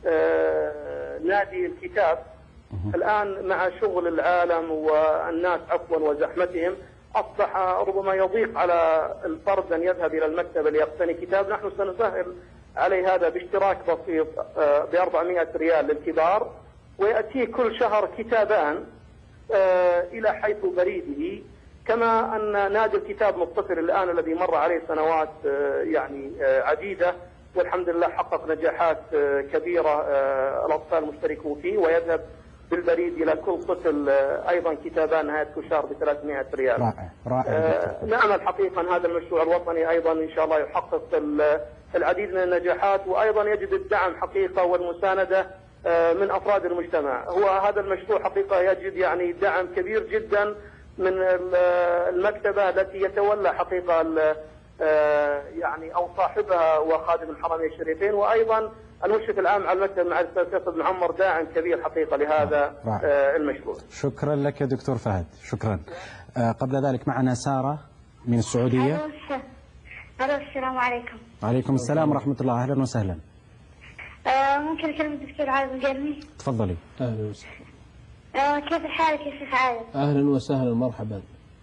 D: نادي الكتاب. الآن مع شغل العالم والناس عفوا وزحمتهم أصبح ربما يضيق على الفرد أن يذهب إلى المكتبة ليقتني كتاب. نحن سنسهل عليه هذا باشتراك بسيط ب400 ريال للكبار، ويأتيه كل شهر كتابان إلى حيث بريده. كما أن نادي الكتاب مقتصر الآن الذي مر عليه سنوات يعني عديدة والحمد لله حقق نجاحات كبيرة الأطفال مشتركون فيه، ويذهب بالبريد إلى كل طفل أيضا كتابان نهاية كل شهر ب300 ريال.
B: رائع رائع.
D: نأمل حقيقة هذا المشروع الوطني أيضا إن شاء الله يحقق العديد من النجاحات، وأيضا يجد الدعم حقيقة والمساندة من أفراد المجتمع. هو هذا المشروع حقيقة يجد يعني دعم كبير جدا من المكتبة التي يتولى حقيقة يعني أو صاحبها وخادم الحرمين الشريفين، وأيضا المشرف العام على المكتب مع الأستاذ فيصل بن عمر داعم كبير حقيقة لهذا المشروع.
B: شكرا لك يا دكتور فهد، شكرا. قبل ذلك معنا سارة من السعودية.
E: ألو السلام عليكم.
B: وعليكم السلام ورحمة الله، أهلا وسهلا.
E: ممكن أكلم الدكتور عايض القرني؟
B: تفضلي.
C: أهلا وسهلا.
E: كيف حالك يا شيخ عايض؟
C: أهلا وسهلا مرحبا.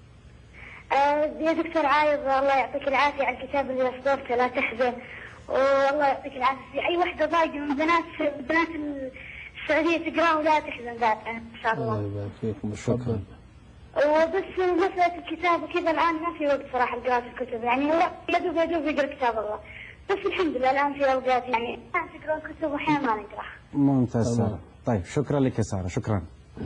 E: يا دكتور عايض الله يعطيك العافية على الكتاب اللي أصدرته، لا تحزن، والله يعطيك العافية. في أي وحدة ضايقة من بنات السعودية تقرأ ولا تحزن ذاتها إن شاء الله.
C: الله يبارك فيكم، شكرا.
E: وبس مسألة الكتاب وكذا الآن ما في وقت صراحة لقراءة الكتب، يعني يدوب يقرأ كتاب الله، بس الحمد لله الآن في أوقات يعني نقرأ الكتب وأحيانا ما نقرأها.
B: ممتاز سارة. طيب شكرا لك يا سارة، شكرا.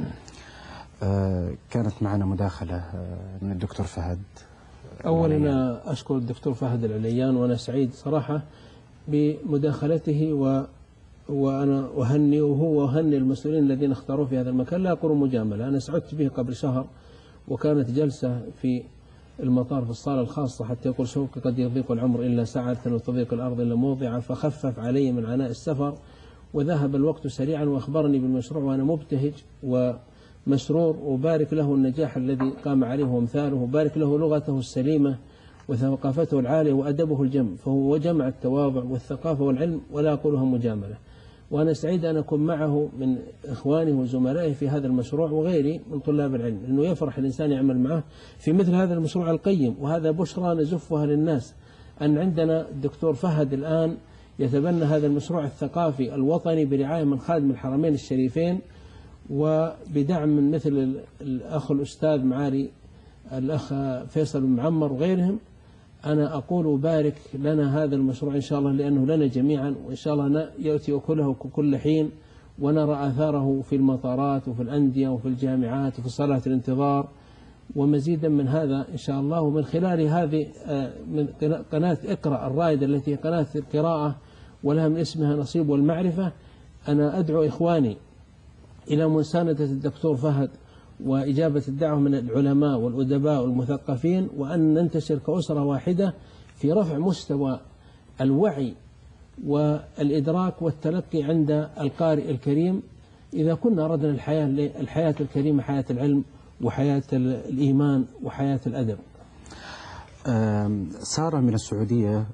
B: كانت معنا مداخلة من الدكتور فهد.
C: أولا أنا أشكر الدكتور فهد العليان، وأنا سعيد صراحة بمداخلته وأنا أهني وهو أهني المسؤولين الذين اختاروا في هذا المكان، لا أقول مجاملة. أنا سعدت به قبل شهر، وكانت جلسة في المطار في الصالة الخاصة حتى يقول شوقي قد يضيق العمر إلا ساعة وتضيق الأرض إلا موضعها، فخفف علي من عناء السفر وذهب الوقت سريعا، وأخبرني بالمشروع وأنا مبتهج ومسرور، وبارك له النجاح الذي قام عليه وامثاله، وبارك له لغته السليمة وثقافته العالية وأدبه الجم، فهو جمع التواضع والثقافة والعلم، ولا أقولها مجاملة. وأنا سعيد أن أكون معه من إخواني وزملائه في هذا المشروع وغيري من طلاب العلم، لأنه يفرح الإنسان يعمل معه في مثل هذا المشروع القيم. وهذا بشرى نزفها للناس أن عندنا الدكتور فهد الآن يتبنى هذا المشروع الثقافي الوطني برعاية من خادم الحرمين الشريفين، وبدعم من مثل الأخ الأستاذ معالي الأخ فيصل بن معمر وغيرهم. أنا أقول بارك لنا هذا المشروع إن شاء الله، لأنه لنا جميعا، وإن شاء الله يأتي أكله كل حين، ونرى آثاره في المطارات وفي الأندية وفي الجامعات وفي صالات الانتظار، ومزيدا من هذا إن شاء الله. ومن خلال هذه من قناة اقرأ الرائدة التي هي قناة القراءة ولها من اسمها نصيب والمعرفة، أنا أدعو إخواني إلى مساندة الدكتور فهد وإجابة الدعوة من العلماء والأدباء والمثقفين، وأن ننتشر كأسرة واحدة في رفع مستوى الوعي والإدراك والتلقي عند القارئ الكريم، إذا كنا أردنا الحياة الكريمة، حياة العلم وحياة الإيمان وحياة الأدب.
B: سارة من السعودية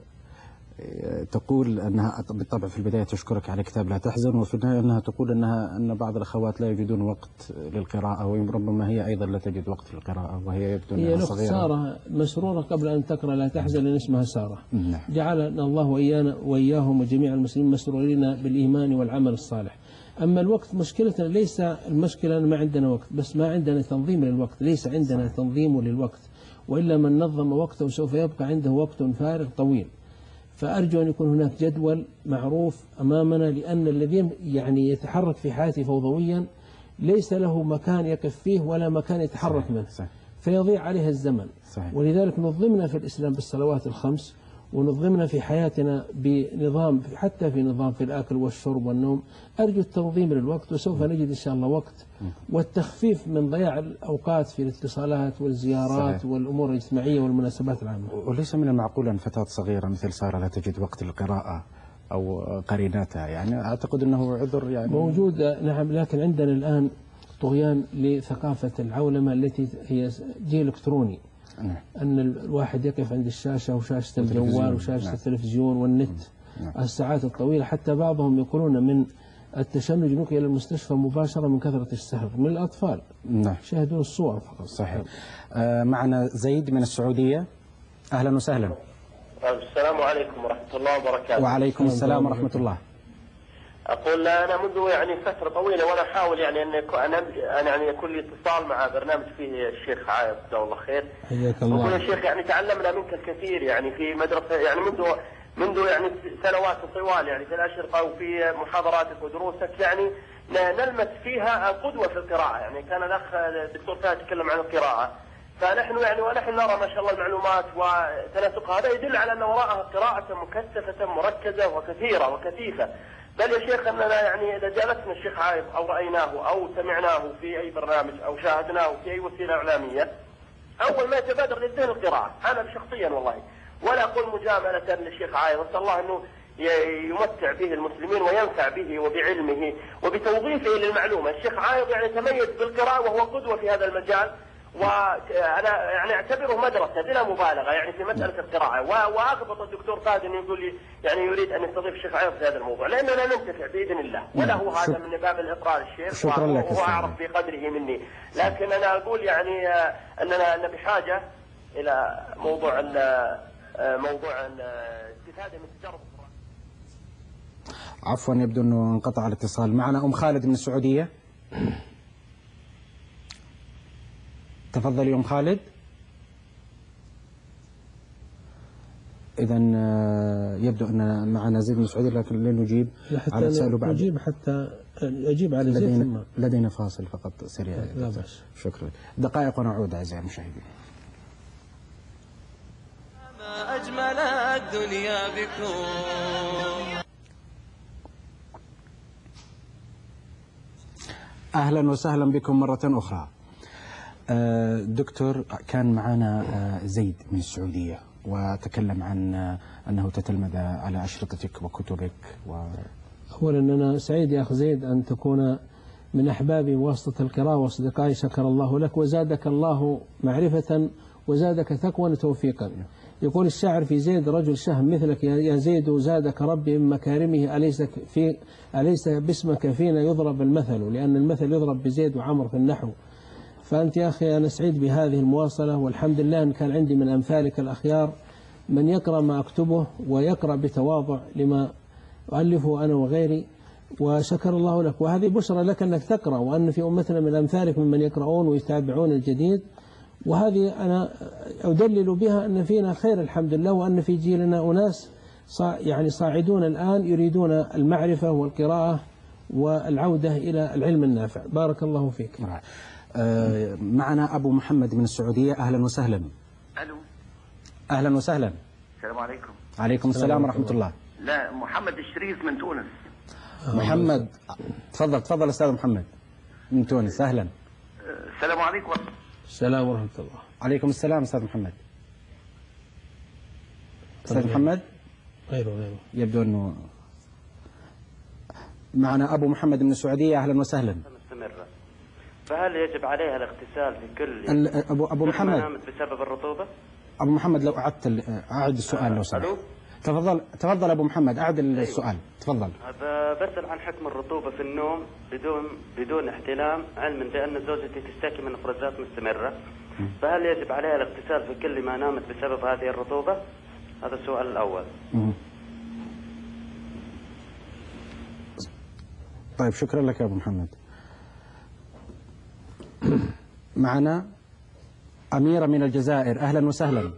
B: تقول أنها بالطبع في البداية تشكرك على كتاب لا تحزن، وفي النهاية أنها تقول أن بعض الأخوات لا يجدون وقت للقراءة، وربما هي أيضا لا تجد وقت للقراءة، وهي يبدو أنها صغيرة.
C: سارة مسرورة قبل أن تقرأ لا تحزن لأن اسمها سارة.
B: نعم.
C: جعلنا الله وإياهم وجميع المسلمين مسرورين بالإيمان والعمل الصالح. أما الوقت مشكلتنا ليس المشكلة أن ما عندنا وقت، بس ما عندنا تنظيم للوقت، ليس عندنا تنظيم للوقت، وإلا من نظم وقته سوف يبقى عنده وقت فارغ طويل. فأرجو أن يكون هناك جدول معروف أمامنا، لأن الذي يتحرك في حياته فوضويا ليس له مكان يقف فيه ولا مكان يتحرك منه، فيضيع عليه الزمن. ولذلك نظمنا في الإسلام بالصلوات الخمس، ونظمنا في حياتنا بنظام، حتى في نظام في الأكل والشرب والنوم. أرجو التنظيم للوقت، وسوف نجد إن شاء الله وقت، والتخفيف من ضياع الأوقات في الاتصالات والزيارات والأمور الاجتماعية والمناسبات العامة.
B: وليس من المعقول أن فتاة صغيرة مثل سارة لا تجد وقت للقراءة أو قريناتها، يعني أعتقد أنه عذر يعني
C: موجود. نعم، لكن عندنا الآن طغيان لثقافة العولمة التي هي جيل إلكتروني. أن الواحد يقف عند الشاشة وشاشة الجوال وشاشة التلفزيون والنت الساعات الطويلة، حتى بعضهم يقولون من التشنج نقل إلى المستشفى مباشرة من كثرة السهر من الأطفال. شاهدون الصور فقط.
B: صحيح. معنا زيد من السعودية. أهلا وسهلا.
F: السلام عليكم ورحمة الله وبركاته.
B: وعليكم السلام ورحمة الله.
F: أقول أنا منذ فترة طويلة وأنا أحاول أن يكون لي اتصال مع برنامج فيه الشيخ عايض جزاه الله خير.
C: حياك الله.
F: أقول يا شيخ تعلمنا منك الكثير في مدرسة منذ سنوات طوال في الأشرطة وفي محاضراتك ودروسك نلمس فيها قدوة في القراءة. كان الأخ الدكتور فهد يتكلم عن القراءة، فنحن ونحن نرى ما شاء الله المعلومات وتناسقها، هذا يدل على أن وراءها قراءة مكثفة مركزة وكثيرة وكثيفة. بل يا شيخ أننا إذا جالسنا الشيخ عايض أو رأيناه أو سمعناه في أي برنامج أو شاهدناه في أي وسيلة إعلامية، أول ما يتبادر للذهن القراءة. أنا شخصيا والله ولا أقول مجاملة للشيخ عايض، أسأل الله أنه يمتع به المسلمين وينفع به وبعلمه وبتوظيفه للمعلومة. الشيخ عايض تميز بالقراءة وهو قدوة في هذا المجال، وأنا أعتبره مدرسة بلا مبالغة في مسألة القراءة. وأغبط الدكتور فهد أن يقول لي يريد أن يستضيف الشيخ عايض في هذا الموضوع، لأننا ننتفع بإذن الله، ولا هو هذا من باب الإقرار الشيخ، وهو أعرف بقدره مني. لكن أنا أقول أننا بحاجة إلى موضوع الاستفادة من تجارب.
B: عفوا، يبدو أنه انقطع الاتصال. معنا أم خالد من السعودية. تفضلي أم خالد. إذا يبدو أن معنا زيد من السعودية، لكن لن نجيب على سؤاله بعد.
C: نجيب حتى أجيب على زيد.
B: لدينا فاصل فقط سريع.
C: لا بأس.
B: شكرا. دقائق ونعود أعزائي المشاهدين.
A: ما أجمل الدنيا بكم.
B: أهلا وسهلا بكم مرة أخرى. دكتور، كان معنا زيد من السعودية وتكلم عن أنه تتلمذ على أشرطتك وكتبك
C: أولا أنا سعيد يا أخ زيد أن تكون من أحبابي بواسطة القراءة وأصدقائي. شكر الله لك وزادك الله معرفة وزادك تقوى وتوفيقا. يقول الشاعر في زيد رجل شهم مثلك يا زيد زادك ربي من مكارمه، أليس باسمك فينا يضرب المثل، لأن المثل يضرب بزيد وعمر في النحو. فأنت يا أخي أنا سعيد بهذه المواصلة، والحمد لله أن كان عندي من أمثالك الأخيار من يقرأ ما أكتبه ويقرأ بتواضع لما أؤلفه أنا وغيري، وشكر الله لك. وهذه بشرى لك أنك تقرأ، وأن في أمتنا من أمثالك ممن يقرؤون ويتابعون الجديد، وهذه أنا أدلل بها أن فينا خير الحمد لله، وأن في جيلنا أناس يعني صاعدون الآن يريدون المعرفة والقراءة والعودة إلى العلم النافع. بارك الله فيك.
B: معنا أبو محمد من السعودية. أهلا وسهلا.
G: ألو.
B: أهلا وسهلا.
G: السلام عليكم.
B: عليكم السلام ورحمة الله.
G: لا، محمد الشريف من تونس.
B: محمد، تفضل أستاذ محمد من تونس. أهلا.
G: السلام عليكم.
C: السلام ورحمة الله.
B: عليكم السلام أستاذ محمد. أستاذ محمد
C: غيره
B: يبدو أنه معنا أبو محمد من السعودية. أهلا وسهلا.
H: مستمرة، فهل يجب عليها الاغتسال في كل
B: أبو محمد
H: نامت بسبب الرطوبة؟
B: أبو محمد لو أعد السؤال لو سمحت. تفضل أبو محمد، أعد السؤال. تفضل.
H: بسأل عن حكم الرطوبة في النوم بدون احتلام، علما بأن زوجتي تشتكي من افرازات مستمرة، فهل يجب عليها الاغتسال في كل ما نامت بسبب هذه الرطوبة؟ هذا السؤال الأول.
B: طيب، شكرا لك يا أبو محمد. معنا أميرة من الجزائر. أهلا وسهلا.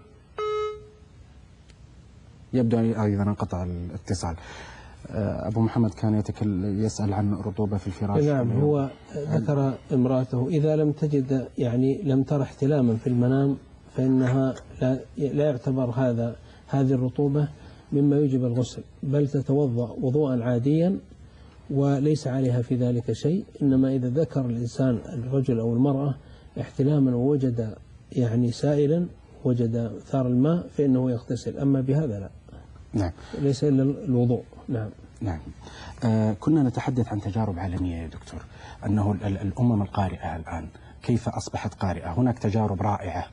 B: يبدو أيضا انقطع الاتصال. أبو محمد كان يسأل عن رطوبة في الفراش.
C: نعم، هو ذكر امرأته إذا لم تجد لم ترى احتلاما في المنام فإنها لا يعتبر هذه الرطوبة مما يوجب الغسل، بل تتوضأ وضوءا عاديا وليس عليها في ذلك شيء. إنما إذا ذكر الإنسان الرجل أو المرأة احتلاما ووجد سائلا، وجد ثار الماء، فإنه يغتسل. أما بهذا لا.
B: نعم.
C: ليس إلا الوضوء.
B: نعم. كنا نتحدث عن تجارب عالمية يا دكتور، أنه الأمم القارئة الآن كيف أصبحت قارئة. هناك تجارب رائعة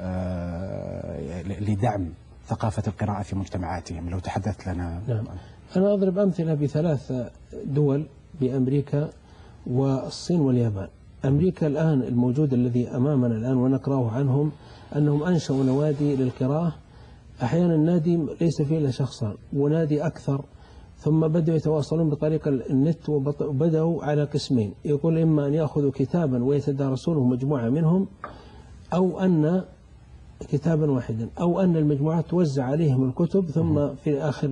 B: لدعم ثقافة القراءة في مجتمعاتهم، لو تحدثت لنا.
C: نعم. أنا أضرب أمثلة بثلاث دول، بأمريكا والصين واليابان. أمريكا الآن الموجود الذي أمامنا الآن ونقرأه عنهم أنهم أنشأوا نوادي للقراءة. أحيانا النادي ليس فيه إلا شخصان، ونادي أكثر، ثم بدأوا يتواصلون بطريقة النت، وبدأوا على قسمين. يقول إما أن يأخذوا كتابا ويتدارسونه مجموعة منهم، أو أن كتابا واحدا، أو أن المجموعات توزع عليهم الكتب، ثم في آخر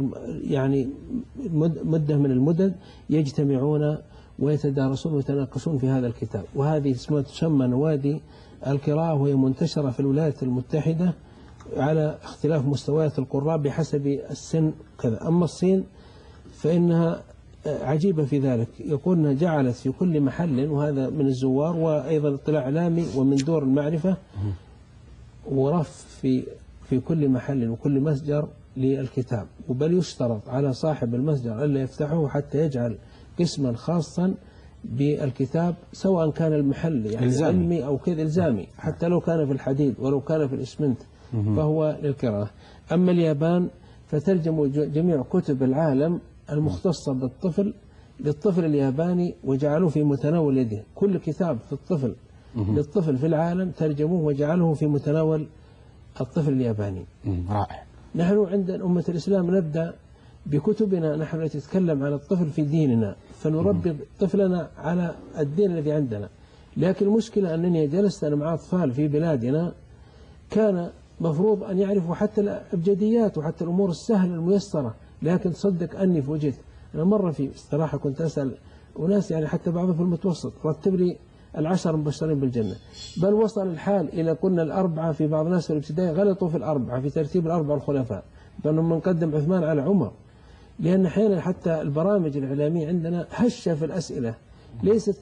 C: مدة من المدد يجتمعون ويتدارسون ويتناقشون في هذا الكتاب. وهذه تسمى نوادي القراءة، وهي منتشرة في الولايات المتحدة على اختلاف مستويات القراء بحسب السن كذا. أما الصين فإنها عجيبة في ذلك، يقولنا جعلت في كل محل، وهذا من الزوار وأيضا اطلاع إعلامي ومن دور المعرفة، ورف في كل محل وكل مسجر للكتاب، وبل يشترط على صاحب المسجر ألا يفتحه حتى يجعل قسما خاصا بالكتاب، سواء كان المحل علمي أو كذا إلزامي، حتى لو كان في الحديد ولو كان في الإسمنت فهو للقراءة. أما اليابان فترجموا جميع كتب العالم المختصة للطفل الياباني وجعلوه في متناول يده. كل كتاب في للطفل في العالم ترجموه وجعلوه في متناول الطفل الياباني.
B: رائع.
C: نحن عند أمة الإسلام نبدأ بكتبنا نحن التي تتكلم عن الطفل في ديننا، فنربي طفلنا على الدين الذي عندنا. لكن المشكلة أنني جلست أنا مع أطفال في بلادنا كان مفروض أن يعرفوا حتى الأبجديات وحتى الأمور السهلة الميسرة، لكن تصدق أني فوجئت. أنا مرة في استراحة كنت أسأل وناس حتى بعضهم في المتوسط رتب لي 10 مبشرين بالجنة، بل وصل الحال إلى كنا الأربعة في بعض الناس في الابتدائي غلطوا في الأربعة في ترتيب الأربعة الخلفاء، بأنهم منقدم عثمان على عمر، لأن أحيانا حتى البرامج الإعلامية عندنا هشة في الأسئلة، ليست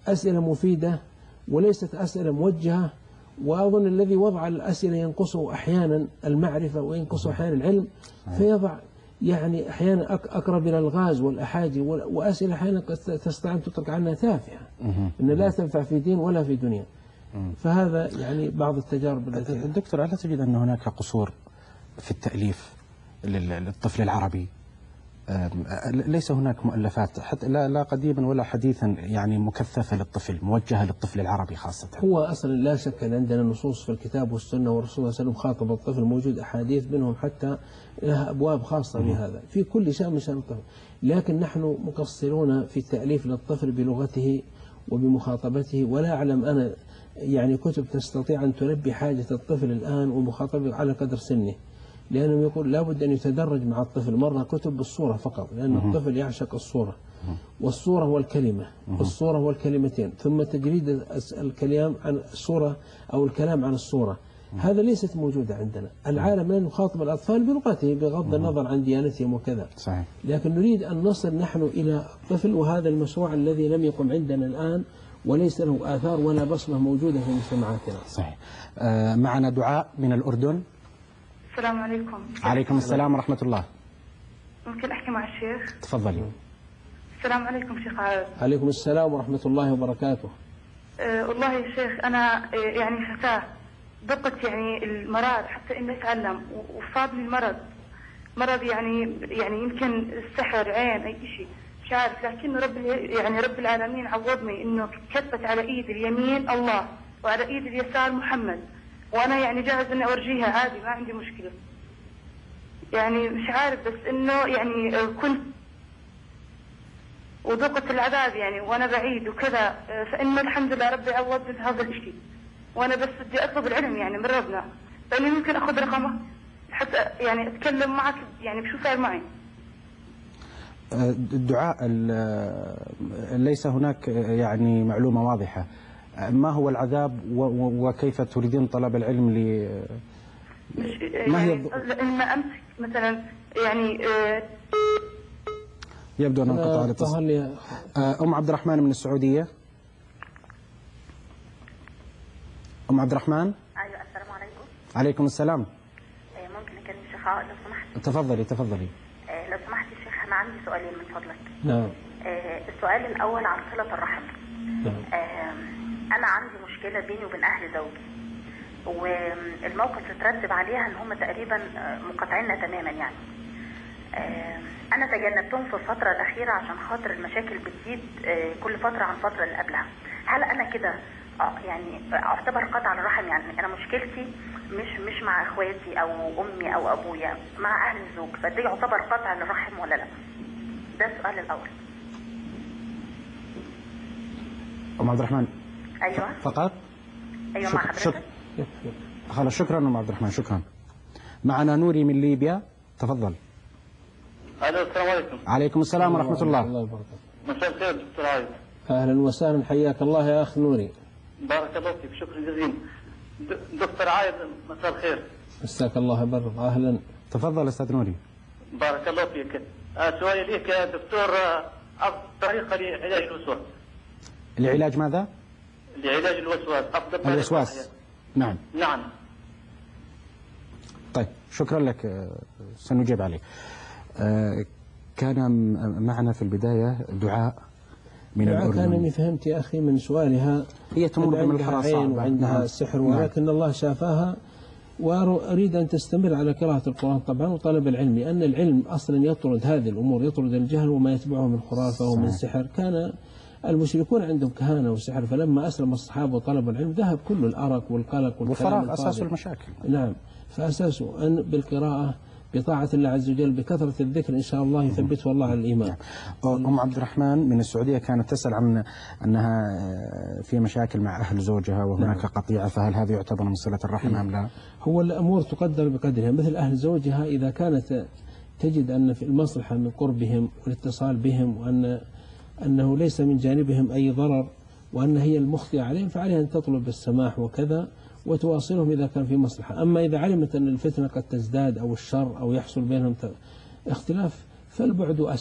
C: أسئلة مفيدة وليست أسئلة موجهة. وأظن الذي وضع الأسئلة ينقصه أحيانا المعرفة وينقصه أحيانا العلم، فيضع يعني أحيانا أقرب إلى الغاز والأحاجي، وأسئلة أحيانا تستطيع أن تترك عنها تافهة أن لا تنفع في دين ولا في دنيا. فهذا يعني بعض التجارب التي.
B: دكتور، ألا تجد أن هناك قصور في التأليف للطفل العربي؟ ليس هناك مؤلفات حتى لا قديما ولا حديثا يعني مكثفة للطفل، موجهة للطفل العربي خاصة.
C: هو أصلا لا شك أن عندنا نصوص في الكتاب والسنة، والرسول صلى الله عليه وسلم خاطب الطفل، موجود أحاديث منهم حتى لها أبواب خاصة بهذا في كل شأن من شأن الطفل. لكن نحن مقصرون في التأليف للطفل بلغته وبمخاطبته، ولا أعلم أنا يعني كتب تستطيع أن تلبي حاجة الطفل الآن ومخاطبه على قدر سنه، لأنه يقول لابد أن يتدرج مع الطفل. مرة كتب بالصورة فقط، لأن الطفل يعشق الصورة، والصورة والكلمة، الصورة والكلمتين، ثم تجريد الكلام عن الصورة أو الكلام عن الصورة. هذا ليست موجودة عندنا. العالم لن يخاطب الأطفال بلغته بغض النظر عن ديانتهم وكذا. صحيح. لكن نريد أن نصل نحن إلى الطفل، وهذا المشروع الذي لم يقم عندنا الآن وليس له آثار ولا بصمة موجودة في مجتمعاتنا.
B: صحيح. معنا دعاء من الأردن.
I: السلام عليكم.
B: عليكم السلام ورحمة الله.
I: ممكن أحكي مع الشيخ؟
B: تفضلي.
I: السلام عليكم شيخ عاد.
C: عليكم السلام ورحمة الله وبركاته.
I: والله يا شيخ أنا يعني فتاة ضقت يعني المرض حتى إني أتعلم، وصابني مرض يعني يمكن السحر عين أي شيء مش عارف، لكن رب العالمين عوضني إنه كتبت على إيد اليمين الله وعلى إيد اليسار محمد، وأنا يعني جاهز إني أورجيها عادي، ما عندي مشكلة. يعني مش عارف بس إنه يعني كنت وذقت العذاب يعني وأنا بعيد وكذا، فإنه الحمد لله ربي عوضني بهذا الشيء، وأنا بس بدي أطلب العلم يعني من ربنا، فإني ممكن أخذ رقمه حتى يعني أتكلم معك يعني بشو صار معي.
B: الدعاء ليس هناك يعني معلومة واضحة، ما هو العذاب وكيف تريدين طلب العلم
I: ما هي لما أمسك مثلا يعني
B: يبدو أن انقطع الاتصال. أم عبد الرحمن من السعودية. أم عبد الرحمن.
J: أيوة السلام عليكم.
B: عليكم السلام.
J: ممكن أكلم الشيخ عائد لو سمحت؟
B: تفضلي.
J: لو سمحت يا شيخ أنا عندي سؤالين من فضلك.
C: نعم.
J: السؤال الأول عن صلة الرحم.
C: نعم.
J: أنا عندي مشكلة بيني وبين أهل زوجي، والموقف تترتب عليها إن هم تقريبا مقاطعيننا تماما يعني. أنا تجنبتهم في الفترة الأخيرة عشان خاطر المشاكل بتزيد كل فترة عن فترة اللي قبلها. هل أنا كده يعني أعتبر قطع الرحم؟ يعني أنا مشكلتي مش مع إخواتي أو أمي أو أبويا، مع أهل الزوج، فدي يعتبر قطع للرحم ولا لا؟ ده السؤال الأول.
B: أم عبد الرحمن.
J: أيوة.
B: فقط؟
J: أيوة مع حضرتك.
B: خلاص شكرا أم عبد الرحمن، شكرا. معنا نوري من ليبيا، تفضل.
K: السلام عليكم.
B: عليكم السلام ورحمة الله.
K: مساء الخير دكتور عايد.
C: أهلا وسهلا، حياك الله يا أخ نوري.
K: بارك الله فيك، شكرا جزيلا. دكتور عايد مساء الخير.
C: مساك الله برضه. أهلا.
B: تفضل أستاذ نوري.
K: بارك الله فيك. سؤالي لك يا دكتور، أفضل طريقة لعلاج الوسواس.
B: لعلاج ماذا؟
K: لعلاج الوسواس، أفضل طريقة.
B: الوسواس. نعم. طيب شكرا لك، سنجيب عليك. كان معنا في البداية دعاء من الأردن.
C: كانني فهمت يا أخي من سؤالها
B: هي تمر بمرحلة صعبة
C: وعندها سحر، ولكن الله شافاها، وأريد أن تستمر على قراءة القرآن طبعا وطلب العلم، لأن العلم أصلا يطرد هذه الأمور، يطرد الجهل وما يتبعه من خرافة ومن سحر. كان المشركون عندهم كهانة وسحر، فلما أسلم الصحابة وطلبوا العلم ذهب كل الأرق والقلق
B: والفراغ أساس المشاكل.
C: نعم، فأساسه أن بالقراءة بطاعة الله عز وجل بكثرة الذكر إن شاء الله يثبته الله على الإيمان.
B: أم عبد الرحمن من السعودية كانت تسأل عن أنها في مشاكل مع أهل زوجها وهناك قطيعة، فهل هذا يعتبر من صلة الرحم أم لا؟
C: هو الأمور تقدر بقدرها، مثل أهل زوجها إذا كانت تجد أن في المصلحة من قربهم والاتصال بهم، أنه ليس من جانبهم أي ضرر، وأن هي المخطئة عليهم، فعليها أن تطلب السماح وكذا وتواصلهم إذا كان في مصلحة. أما إذا علمت أن الفتنة قد تزداد أو الشر أو يحصل بينهم اختلاف فالبعد أسلم.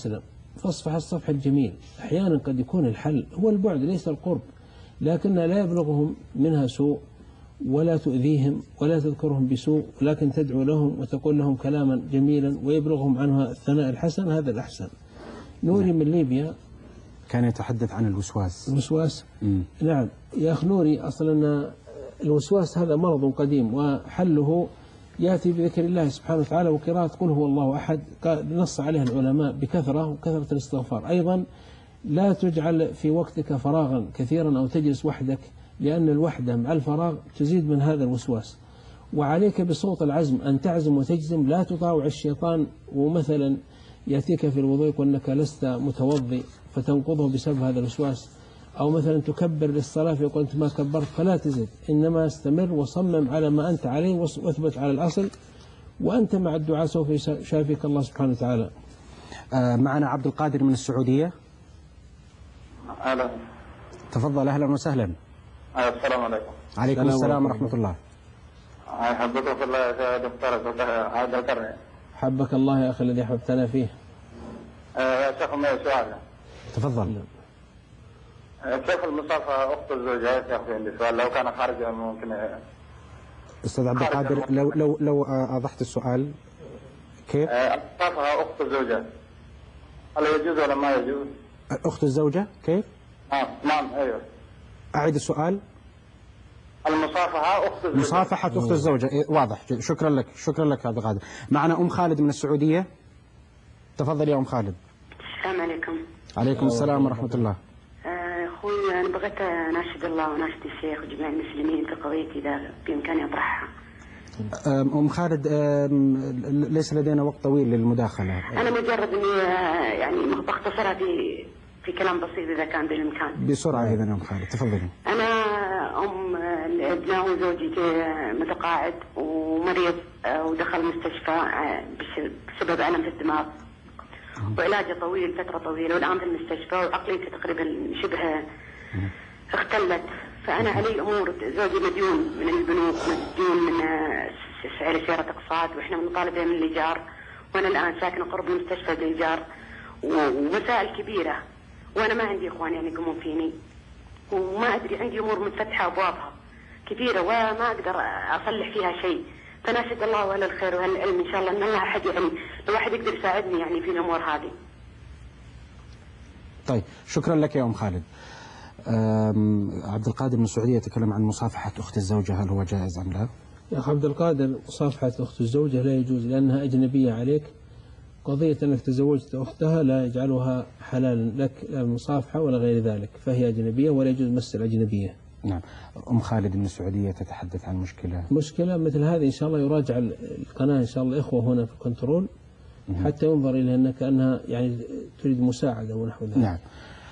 C: فاصفح الصفح الجميل. أحيانا قد يكون الحل هو البعد ليس القرب، لكن لا يبلغهم منها سوء ولا تؤذيهم ولا تذكرهم بسوء، ولكن تدعو لهم وتقول لهم كلاما جميلا ويبلغهم عنها الثناء الحسن، هذا الأحسن. نوري من ليبيا
B: كان يتحدث عن الوسواس.
C: الوسواس نعم يا أخ نوري، أصلا الوسواس هذا مرض قديم، وحله يأتي بذكر الله سبحانه وتعالى وقراءة قل هو الله أحد، نص عليه العلماء بكثرة، وكثرة الاستغفار. أيضا لا تجعل في وقتك فراغا كثيرا أو تجلس وحدك، لأن الوحدة مع الفراغ تزيد من هذا الوسواس. وعليك بصوت العزم أن تعزم وتجزم، لا تطاوع الشيطان، ومثلا يأتيك في الوضوء يقول أنك لست متوضي فتنقضه بسبب هذا الوسواس، أو مثلا تكبر للصلاة فيقول أنت ما كبرت، فلا تزد، إنما استمر وصمم على ما أنت عليه واثبت على الأصل، وأنت مع الدعاء سوف يشافيك الله سبحانه وتعالى.
B: معنا عبد القادر من السعودية.
L: أهلا.
B: تفضل. أهلا وسهلا.
L: السلام عليكم.
B: عليكم السلام ورحمة الله.
L: حبكم في الله يا دكتور عبد الكريم.
C: حبك الله يا أخي الذي حببتنا فيه.
L: يا شيخ معي سؤال.
B: تفضل.
L: كيف المصافحة أخت الزوجة يا شيخ؟ عندي سؤال لو كان خارجا ممكن.
B: أستاذ عبد القادر لو أوضحت السؤال. كيف؟
L: المصافحة أخت الزوجة هل يجوز ولا ما يجوز؟
B: أخت الزوجة كيف؟
L: نعم أيوه.
B: أعيد السؤال.
L: المصافحة أخت الزوجة.
B: مصافحة أخت الزوجة. واضح. شكرا لك يا عبد القادر. معنا خالد من السعودية. تفضل يا خالد.
M: السلام عليكم.
B: عليكم السلام ورحمة الله.
M: أخوي أنا بغيت أناشد الله وناشد الشيخ وجميع المسلمين في قضية إذا بإمكاني أطرحها.
B: خالد ليس لدينا وقت طويل للمداخلة.
M: أنا مجرد إني يعني بختصرها في كلام بسيط إذا كان بالإمكان.
B: بسرعة إذا خالد تفضلي.
M: أنا أم لابنة وزوجي متقاعد ومريض ودخل مستشفى بسبب ألم في الدماغ، وعلاجه طويل فترة طويلة، والآن في المستشفى وعقليته تقريبا شبه اختلت. فأنا علي أمور، زوجي مديون من البنوك، مديون من سيارة اقساط، وإحنا بنطالب من الإيجار، وأنا الآن ساكنة قرب المستشفى بالإيجار، ومسائل كبيرة، وأنا ما عندي إخوان يعني يقومون فيني، وما أدري، عندي أمور متفتحة أبوابها كثيرة وما أقدر أصلح فيها شيء. فناشد الله وأهل الخير وأهل العلم إن شاء الله أن الله أحد يعني لو واحد يقدر يساعدني يعني في الأمور هذه.
B: طيب شكرا لك يا خالد. عبد القادر من السعودية يتكلم عن مصافحة أخت الزوجة، هل هو جائز أم لا؟
C: يا أخي عبد القادر، مصافحة أخت الزوجة لا يجوز لأنها أجنبية عليك. قضية أنك تزوجت أختها لا يجعلها حلالا لك، لا المصافحة ولا غير ذلك، فهي أجنبية ولا يجوز مس الأجنبية.
B: نعم. خالد من السعودية تتحدث عن
C: مشكلة مثل هذه إن شاء الله يراجع القناة إن شاء الله إخوة هنا في الكنترول حتى ينظر إليها أنها كأنها يعني تريد مساعدة ونحو ذلك.
B: نعم.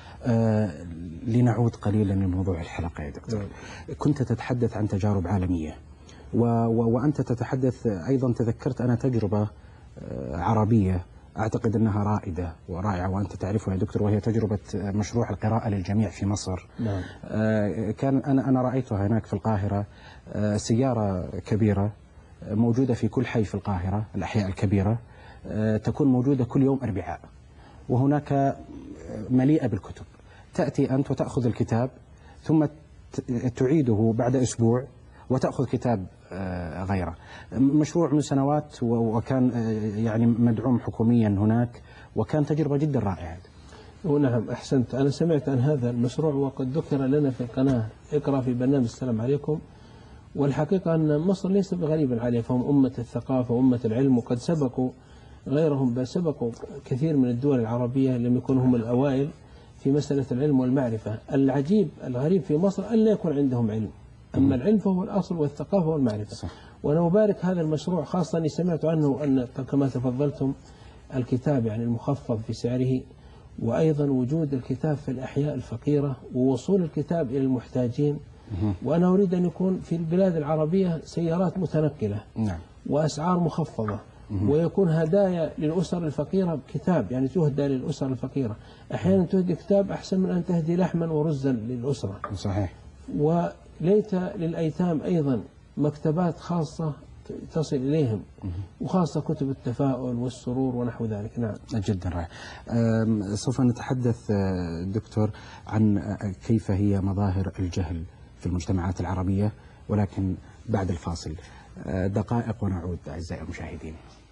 B: لنعود قليلا لموضوع الحلقة يا دكتور. كنت تتحدث عن تجارب عالمية وأنت تتحدث أيضا، تذكرت أنا تجربة عربية أعتقد أنها رائدة ورائعة وأنت تعرفها يا دكتور، وهي تجربة مشروع القراءة للجميع في مصر.
C: نعم.
B: كان أنا رأيتها هناك في القاهرة، سيارة كبيرة موجودة في كل حي في القاهرة، الأحياء الكبيرة تكون موجودة كل يوم أربعاء، وهناك مليئة بالكتب. تأتي أنت وتأخذ الكتاب ثم تعيده بعد أسبوع وتأخذ كتاب غيره. مشروع من سنوات وكان يعني مدعوم حكوميا هناك، وكان تجربة جدا رائعة.
C: ونعم أحسنت، أنا سمعت عن هذا المشروع وقد ذكر لنا في القناة اقرأ في برنامج السلام عليكم. والحقيقة أن مصر ليس بغريب عليه، فهم أمة الثقافة وأمة العلم، وقد سبقوا غيرهم، بل سبقوا كثير من الدول العربية لم يكونوا هم الأوائل في مسألة العلم والمعرفة. العجيب الغريب في مصر أن لا يكون عندهم علم، أما العلم فهو الأصل والثقافة والمعرفة. صح. وأنا أبارك هذا المشروع، خاصة أني سمعت عنه أن كما تفضلتم الكتاب يعني المخفض في سعره، وأيضا وجود الكتاب في الأحياء الفقيرة ووصول الكتاب إلى المحتاجين. وأنا أريد أن يكون في البلاد العربية سيارات متنقلة.
B: نعم.
C: وأسعار مخفضة، ويكون هدايا للأسر الفقيرة كتاب، يعني تهدى للأسر الفقيرة. أحيانا تهدي كتاب أحسن من أن تهدي لحما ورزا للأسرة.
B: صحيح.
C: وليت للأيتام أيضا مكتبات خاصة تصل إليهم، وخاصة كتب التفاؤل والسرور ونحو ذلك. نعم
B: جدا رائع. سوف نتحدث دكتور عن كيف هي مظاهر الجهل في المجتمعات العربية، ولكن بعد الفاصل. دقائق ونعود أعزائي المشاهدين.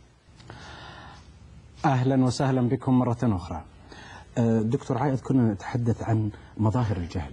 B: أهلا وسهلا بكم مرة أخرى. دكتور عائد، كنا نتحدث عن مظاهر الجهل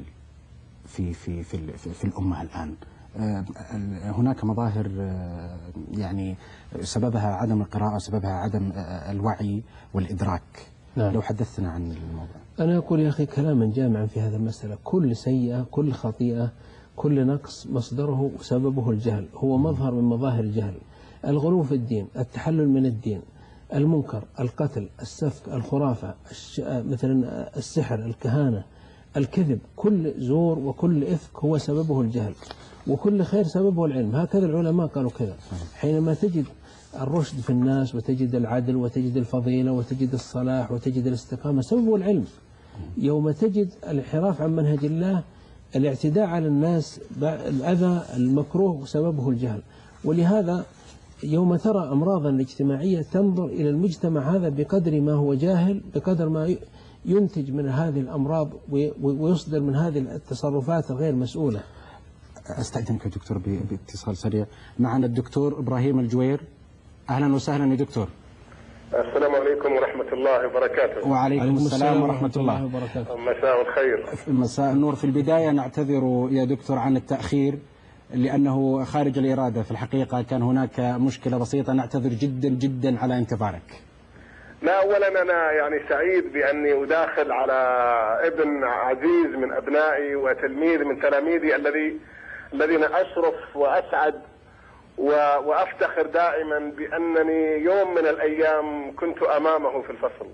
B: في الأمة الآن. هناك مظاهر يعني سببها عدم القراءة، سببها عدم الوعي والإدراك.
C: نعم.
B: لو حدثنا عن الموضوع.
C: أنا أقول يا أخي كلاما جامعا في هذا المسألة: كل سيئة، كل خطيئة، كل نقص مصدره وسببه الجهل، هو مظهر من مظاهر الجهل. الغلو في الدين، التحلل من الدين، المنكر، القتل، السفك، الخرافة، مثلا السحر، الكهانة، الكذب، كل زور وكل إفك هو سببه الجهل، وكل خير سببه العلم. هكذا العلماء قالوا كذا. حينما تجد الرشد في الناس، وتجد العدل، وتجد الفضيلة، وتجد الصلاح، وتجد الاستقامة، سببه العلم. يوم تجد الانحراف عن منهج الله، الاعتداء على الناس، الأذى، المكروه، سببه الجهل. ولهذا يوم ترى أمراضا اجتماعية تنظر إلى المجتمع هذا بقدر ما هو جاهل، بقدر ما ينتج من هذه الأمراض ويصدر من هذه التصرفات الغير مسؤولة.
B: أستأذنك دكتور باتصال سريع. معنا الدكتور إبراهيم الجوير. أهلا وسهلا يا دكتور.
N: السلام عليكم ورحمة الله وبركاته.
B: وعليكم السلام ورحمة الله
N: وبركاته. مساء الخير.
B: مساء النور. في البداية نعتذر يا دكتور عن التأخير، لأنه خارج الإرادة. في الحقيقة كان هناك مشكلة بسيطة، نعتذر جدا جدا على انتظارك.
N: لا، أولا أنا يعني سعيد بأني أداخل على ابن عزيز من أبنائي وتلميذ من تلاميذي الذين أشرف وأسعد وأفتخر دائما بأنني يوم من الأيام كنت أمامه في الفصل،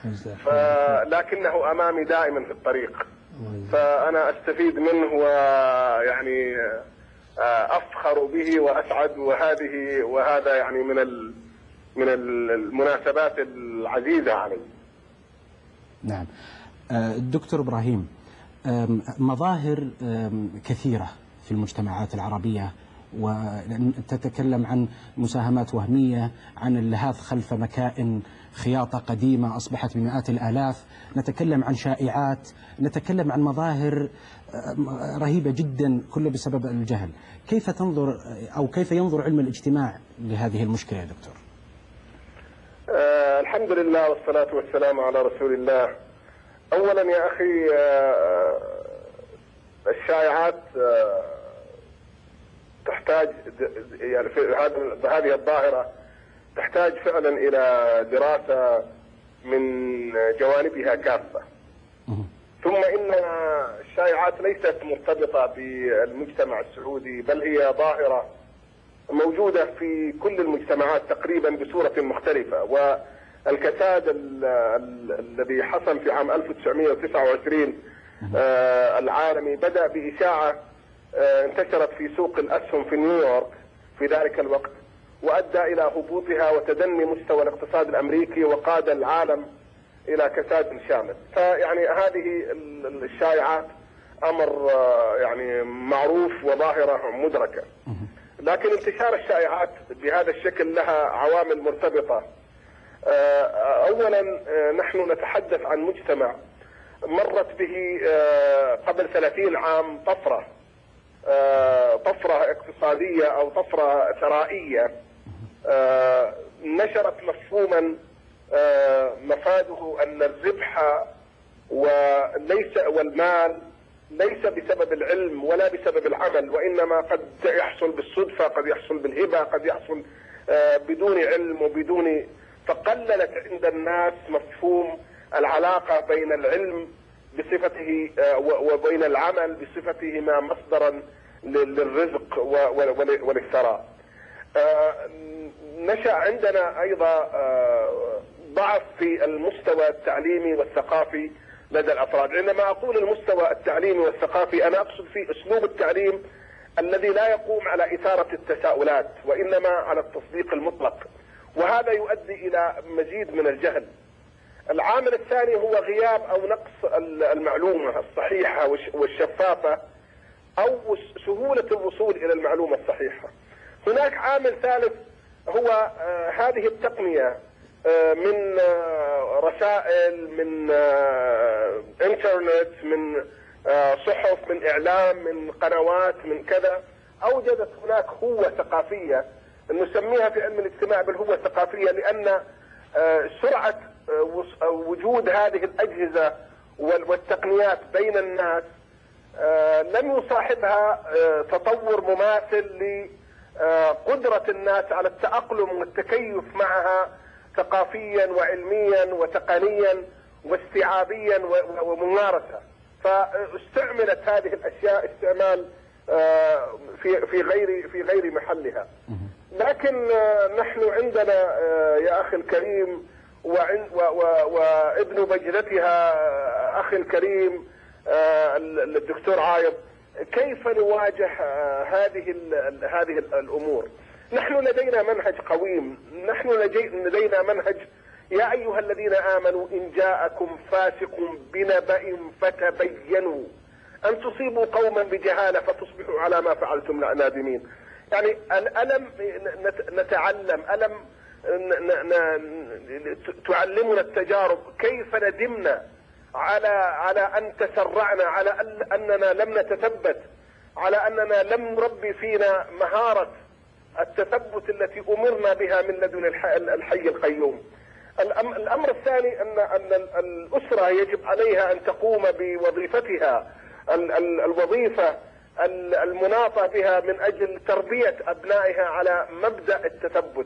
N: لكنه أمامي دائما في الطريق، فأنا أستفيد منه ويعني أفخر به وأسعد، وهذا يعني من المناسبات العزيزة علي.
B: نعم. دكتور إبراهيم، مظاهر كثيرة في المجتمعات العربية، وتتكلم عن مساهمات وهمية، عن اللهاث خلف مكائن خياطة قديمة أصبحت بمئات الآلاف، نتكلم عن شائعات، نتكلم عن مظاهر رهيبة جدا، كله بسبب الجهل. كيف تنظر أو كيف ينظر علم الاجتماع لهذه المشكلة يا دكتور؟
N: الحمد لله والصلاة والسلام على رسول الله. أولا يا أخي، الشائعات تحتاج يعني هذه الظاهرة تحتاج فعلا إلى دراسة من جوانبها كافة. ثم إن الشائعات ليست مرتبطة بالمجتمع السعودي، بل هي ظاهرة موجودة في كل المجتمعات تقريبا بصورة مختلفة. والكساد الذي حصل في عام 1929 العالمي بدأ بإشاعة انتشرت في سوق الأسهم في نيويورك في ذلك الوقت، وأدى إلى هبوطها وتدني مستوى الاقتصاد الأمريكي، وقاد العالم إلى كساد شامل. فيعني هذه الشائعات أمر يعني معروف وظاهرة مدركة. لكن انتشار الشائعات بهذا الشكل لها عوامل مرتبطة. أولا نحن نتحدث عن مجتمع مرت به قبل 30 عام طفرة اقتصادية أو طفرة ثرائية، نشرت مفهوما مفاده أن الربح والمال ليس بسبب العلم ولا بسبب العمل، وإنما قد يحصل بالصدفة، قد يحصل بالهبة، قد يحصل بدون علم وبدون. فقللت عند الناس مفهوم العلاقة بين العلم بصفته وبين العمل بصفتهما مصدرا للرزق وللثراء. نشأ عندنا أيضا ضعف في المستوى التعليمي والثقافي لدى الأفراد. عندما أقول المستوى التعليمي والثقافي أنا أقصد في أسلوب التعليم الذي لا يقوم على إثارة التساؤلات وإنما على التصديق المطلق، وهذا يؤدي إلى مزيد من الجهل. العامل الثاني هو غياب أو نقص المعلومة الصحيحة والشفافة، أو سهولة الوصول إلى المعلومة الصحيحة. هناك عامل ثالث هو هذه التقنية من رسائل، من انترنت، من صحف، من إعلام، من قنوات، من كذا، أوجدت هناك هوة ثقافية نسميها في علم الاجتماع بالهوة الثقافية، لأن سرعة وجود هذه الأجهزة والتقنيات بين الناس لم يصاحبها تطور مماثل لقدرة الناس على التأقلم والتكيف معها ثقافيا وعلميا وتقنيا واستيعابيا وممارسة. فاستعملت هذه الأشياء استعمال في غير محلها. لكن نحن عندنا يا أخي الكريم وابن بجلتها أخي الكريم الدكتور عايض، كيف نواجه هذه الأمور؟ نحن لدينا منهج قويم، نحن لدينا منهج: يا أيها الذين آمنوا إن جاءكم فاسق بنبأ فتبينوا أن تصيبوا قوما بجهالة فتصبحوا على ما فعلتم نادمين. يعني ألم نتعلم، ألم تعلمنا التجارب كيف ندمنا على أن تسرعنا، على أننا لم نتثبت، على أننا لم نربي فينا مهارة التثبت التي أمرنا بها من لدن الحي القيوم. الأمر الثاني أن الأسرة يجب عليها أن تقوم بوظيفتها، الوظيفة المناطة بها من أجل تربية أبنائها على مبدأ التثبت.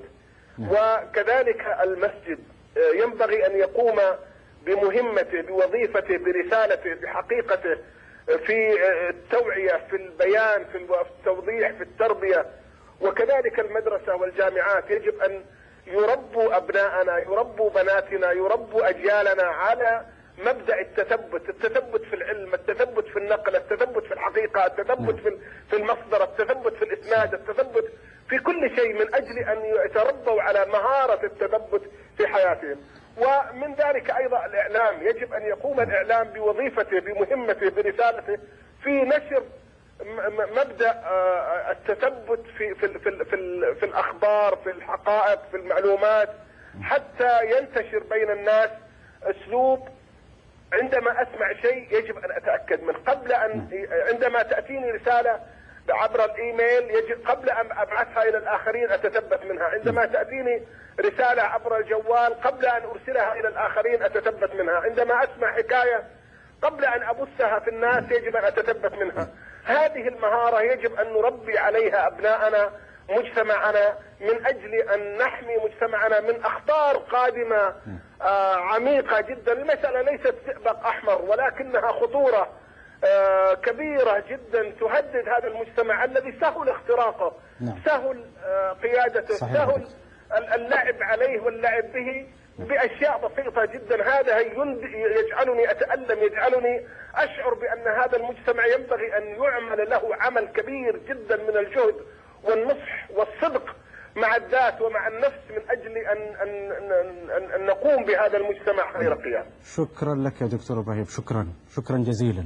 N: وكذلك المسجد ينبغي أن يقوم بمهمته، بوظيفته، برسالته، بحقيقته في التوعية، في البيان، في التوضيح، في التربية. وكذلك المدرسة والجامعات يجب أن يربوا أبناءنا، يربوا بناتنا، يربوا أجيالنا على مبدأ التثبت في العلم، التثبت في النقل، التثبت في الحقيقة، التثبت في المصدر، التثبت في الإسناد، التثبت في كل شيء، من أجل أن يتربوا على مهارة التثبت في حياتهم. ومن ذلك أيضا الإعلام، يجب أن يقوم الإعلام بوظيفته، بمهمته، برسالته في نشر مبدأ التثبت في الأخبار، في الحقائق، في المعلومات، حتى ينتشر بين الناس أسلوب: عندما أسمع شيء يجب أن أتأكد منه، قبل أن عندما تأتيني رسالة عبر الإيميل يجب قبل أن أبعثها إلى الآخرين أتثبت منها، عندما تأتيني رسالة عبر الجوال قبل أن أرسلها إلى الآخرين أتثبت منها، عندما أسمع حكاية قبل أن أبثها في الناس يجب أن أتثبت منها. هذه المهارة يجب أن نربي عليها أبناءنا، مجتمعنا، من أجل أن نحمي مجتمعنا من أخطار قادمة عميقة جدا. المسألة ليست زئبق أحمر، ولكنها خطورة كبيرة جدا تهدد هذا المجتمع الذي سهل اختراقه، سهل قيادته، سهل اللعب عليه واللعب به بأشياء بسيطة جدا. هذا يجعلني أتألم، يجعلني أشعر بأن هذا المجتمع ينبغي أن يعمل له عمل كبير جدا من الجهد والنصح والصدق مع الذات ومع النفس، من أجل أن نقوم بهذا المجتمع خير قيام.
B: شكرا لك يا دكتور إبراهيم، شكرا جزيلا.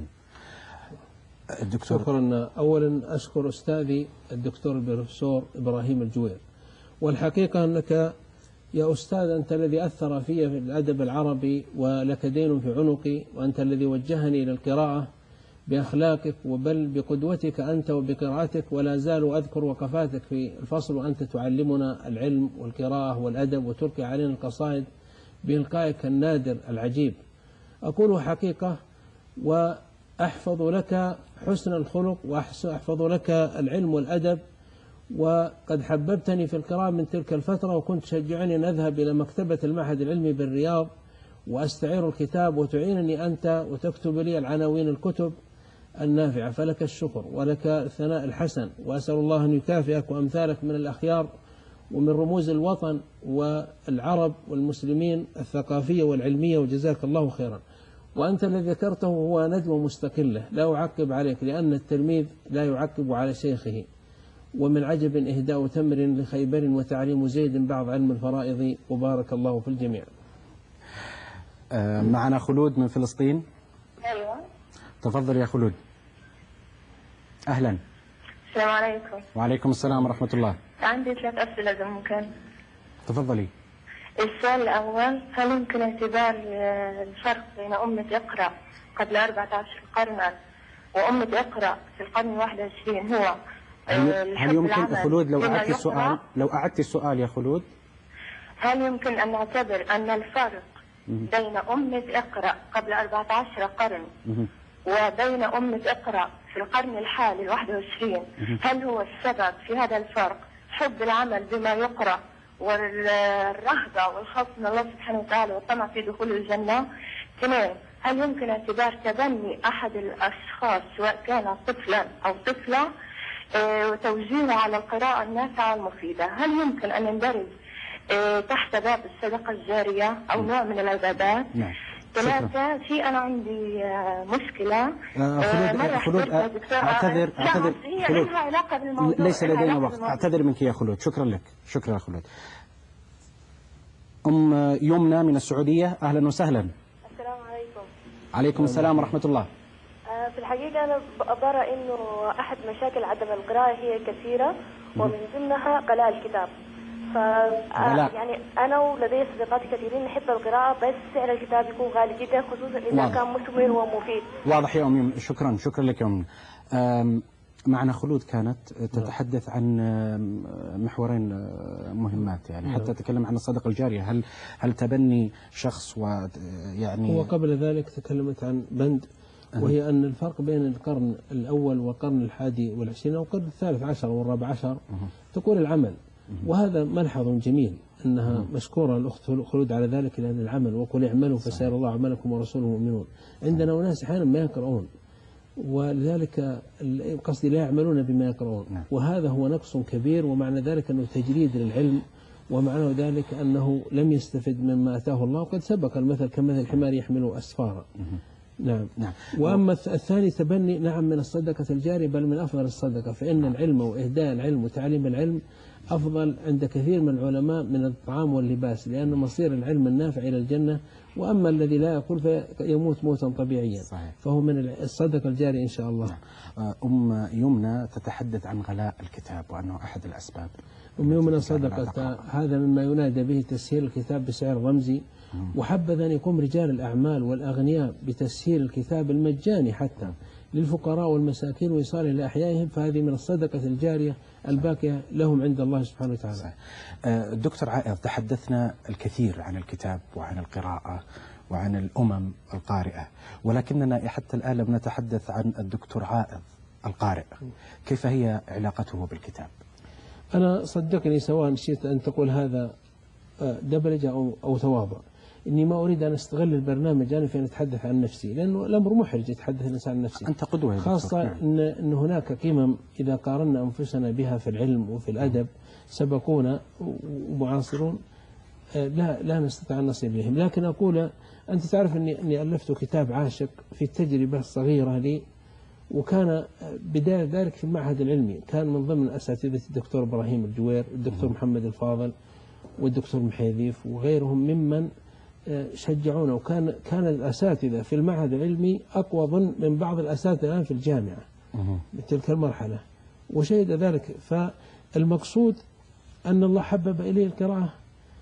C: الدكتور شكرا. أولا أشكر أستاذي الدكتور البروفيسور إبراهيم الجوير، والحقيقة أنك يا أستاذ أنت الذي أثر في الأدب العربي ولك دين في عنقي، وأنت الذي وجهني إلى القراءة بأخلاقك وبل بقدوتك أنت وبقراءتك، ولا زال أذكر وقفاتك في الفصل وأنت تعلمنا العلم والقراءة والأدب وتلقي علينا القصائد بإلقائك النادر العجيب. أقول حقيقة وأحفظ لك حسن الخلق وأحفظ لك العلم والأدب، وقد حببتني في القراءة من تلك الفترة، وكنت تشجعني أن أذهب إلى مكتبة المعهد العلمي بالرياض وأستعير الكتاب وتعينني أنت وتكتب لي العناوين الكتب النافعة، فلك الشكر ولك الثناء الحسن، وأسأل الله أن يكافئك وأمثالك من الأخيار ومن رموز الوطن والعرب والمسلمين الثقافية والعلمية، وجزاك الله خيرا. وأنت الذي ذكرته هو ندوة مستقلة، لا أعقب عليك لأن التلميذ لا يعقب على شيخه. ومن عجب إهداء تمر لخيبر وتعليم زيد بعض علم الفرائض، وبارك الله في الجميع.
B: معنا خلود من فلسطين.
O: ايوه
B: تفضل يا خلود. اهلا.
O: السلام عليكم.
B: وعليكم السلام ورحمة الله.
O: عندي 3 أسئلة إذا ممكن.
B: تفضلي.
O: السؤال الأول، هل يمكن اعتبار الفرق بين أمة اقرأ قبل 14 قرنا وأمة اقرأ في القرن 21 هو
B: هل يمكن خلود لو أعدت السؤال يا خلود؟
O: هل يمكن أن نعتبر أن الفرق بين أمة اقرأ قبل 14 قرن وبين أمة اقرأ في القرن الحالي 21 هل هو السبب في هذا الفرق حب العمل بما يقرأ والرهبة والخوف من الله سبحانه وتعالى والطمع في دخول الجنة؟ 2، هل يمكن اعتبار تبني أحد الأشخاص سواء كان طفلا أو طفلة وتوجيهه على القراءة النافعة والمفيدة هل يمكن أن يندرج تحت باب الصدقة الجارية أو نوع من العبادات؟ 3، في أنا عندي مشكلة.
B: خلود أعتذر خلود، ليس لدينا وقت. أعتذر منك يا خلود. شكرا لك. شكرا يا خلود. أم يمنى من السعودية، أهلا وسهلا.
P: السلام عليكم.
B: عليكم السلام ورحمة الله.
P: في الحقيقة أنا برى إنه أحد مشاكل عدم القراءة هي كثيرة ومن ضمنها غلاء الكتاب. يعني أنا ولدي صديقات كثيرين نحب القراءة بس سعر الكتاب يكون غالي جدا خصوصا إذا كان مثمر ومفيد.
B: واضح يا أم. شكرا لك يا أم. معنا خلود كانت تتحدث عن محورين مهمات، يعني حتى تكلم عن الصدقة الجارية. هل تبني شخص ويعني
C: هو قبل ذلك تكلمت عن بند وهي أن الفرق بين القرن الأول والقرن 21 أو القرن 13 وال14 تقول العمل، وهذا ملحظ جميل أنها مشكورة الأخت خلود على ذلك، لأن العمل وقل اعملوا فسيرى الله عملكم ورسوله مؤمنون. عندنا أناس أحيانا ما يقرؤون ولذلك قصدي لا يعملون بما يقرؤون، وهذا هو نقص كبير، ومعنى ذلك أنه تجريد للعلم، ومعنى ذلك أنه لم يستفد مما أتاه الله، وقد سبق المثل كمثل الحمار يحمل أسفارا. نعم. وأما الثاني تبني نعم من الصدقة الجارية، بل من أفضل الصدقة، فإن العلم وإهداء العلم وتعليم العلم أفضل عند كثير من العلماء من الطعام واللباس، لأن مصير العلم النافع إلى الجنة، وأما الذي لا يقول فيموت موتا طبيعيا. صحيح. فهو من الصدقة الجارية إن شاء الله.
B: أم يمنى تتحدث عن غلاء الكتاب وأنه أحد الأسباب.
C: أم يمنى صدقة، هذا مما ينادى به تسهيل الكتاب بسعر رمزي، وحبذا أن يقوم رجال الأعمال والأغنياء بتسهيل الكتاب المجاني حتى للفقراء والمساكين وإيصاله إلى أحيائهم، فهذه من الصدقة الجارية الباقية لهم عند الله سبحانه وتعالى.
B: دكتور عائض، تحدثنا الكثير عن الكتاب وعن القراءة وعن الأمم القارئة، ولكننا حتى الآن لم نتحدث عن الدكتور عائض القارئ. كيف هي علاقته بالكتاب؟
C: أنا صدقني سواء شئت أن تقول هذا دبلجة أو تواضع، إني ما أريد أن أستغل البرنامج أنا في أن أتحدث عن نفسي، لأنه الأمر محرج يتحدث الإنسان عن نفسه.
B: أنت قدوة
C: خاصة أن هناك قمم إذا قارنا أنفسنا بها في العلم وفي الأدب سبقونا ومعاصرون لا نستطيع أن نصل إليهم. لكن أقول أنت تعرف أني ألفت كتاب عاشق في التجربة الصغيرة لي، وكان بداية ذلك في المعهد العلمي، كان من ضمن أساتذة الدكتور إبراهيم الجوير والدكتور محمد الفاضل والدكتور محيذيف وغيرهم ممن شجعونا، وكان الأساتذة في المعهد العلمي أقوى من بعض الأساتذة الآن في الجامعة بتلك المرحلة، وشهد ذلك. فالمقصود أن الله حبب إليه القراءة،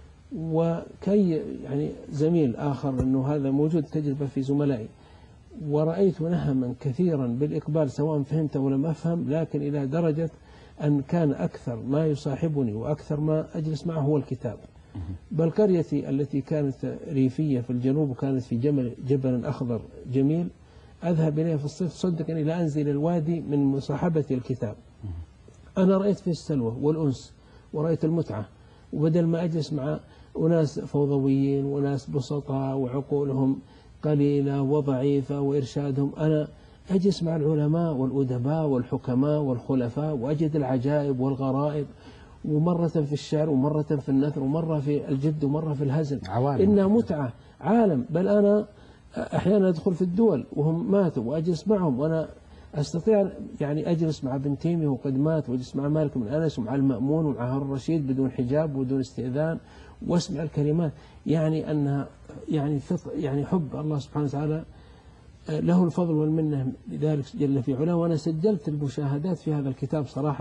C: وكي يعني زميل آخر أنه هذا موجود تجربة في زملائي، ورأيت نهما كثيرا بالإقبال سواء فهمت أو لم أفهم، لكن إلى درجة أن كان أكثر ما يصاحبني وأكثر ما أجلس معه هو الكتاب. بل قريتي التي كانت ريفية في الجنوب وكانت في جبل أخضر جميل أذهب إليها في الصيف صدقني لا أنزل الوادي من مصاحبة الكتاب. أنا رأيت فيه السلوى والأنس ورأيت المتعة، وبدل ما أجلس مع أناس فوضويين وناس بسطاء وعقولهم قليلة وضعيفة وإرشادهم، أنا أجلس مع العلماء والأدباء والحكماء والخلفاء وأجد العجائب والغرائب، ومرة في الشعر ومرة في النثر ومرة في الجد ومرة في الهزل. إنها متعة عالم. بل أنا أحيانا أدخل في الدول وهم ماتوا وأجلس معهم، وأنا أستطيع يعني أجلس مع ابن تيمية وقد مات، وأجلس مع مالك بن أنس ومع المأمون ومع هارون الرشيد بدون حجاب وبدون استئذان، واسمع الكلمات، يعني أنها يعني حب الله سبحانه وتعالى له الفضل والمنة لذلك جل في علاه. وأنا سجلت المشاهدات في هذا الكتاب صراحة،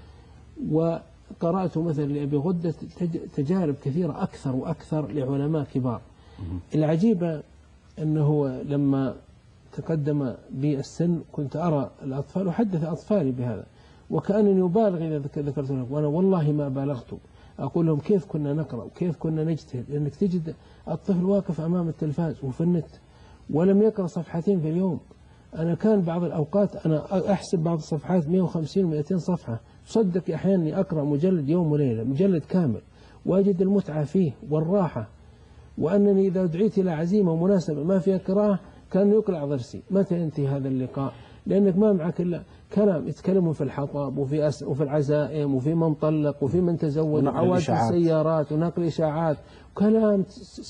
C: وقرأت مثلا لأبي غدة تجارب كثيرة أكثر وأكثر لعلماء كبار. العجيبة أنه لما تقدم بي السن كنت أرى الأطفال وحدث أطفالي بهذا، وكأنني أبالغ إذا ذكرت لهم، وأنا والله ما بالغت. أقول لهم كيف كنا نقرأ وكيف كنا نجتهد، لأنك تجد الطفل واقف أمام التلفاز وفي النت ولم يقرأ صفحتين في اليوم. أنا كان بعض الأوقات أنا أحسب بعض الصفحات 150 و200 صفحة، صدق أحيانا أقرأ مجلد يوم وليلة، مجلد كامل، وأجد المتعة فيه والراحة، وأنني إذا دعيت إلى عزيمة ومناسبة ما فيها قراءة كان يقلع ضرسي. متى ينتهي هذا اللقاء؟ لأنك ما معك إلا كلام، يتكلمون في الحطب وفي العزائم وفي من طلق وفي من تزوج وحوادث السيارات ونقل إشاعات وكلام،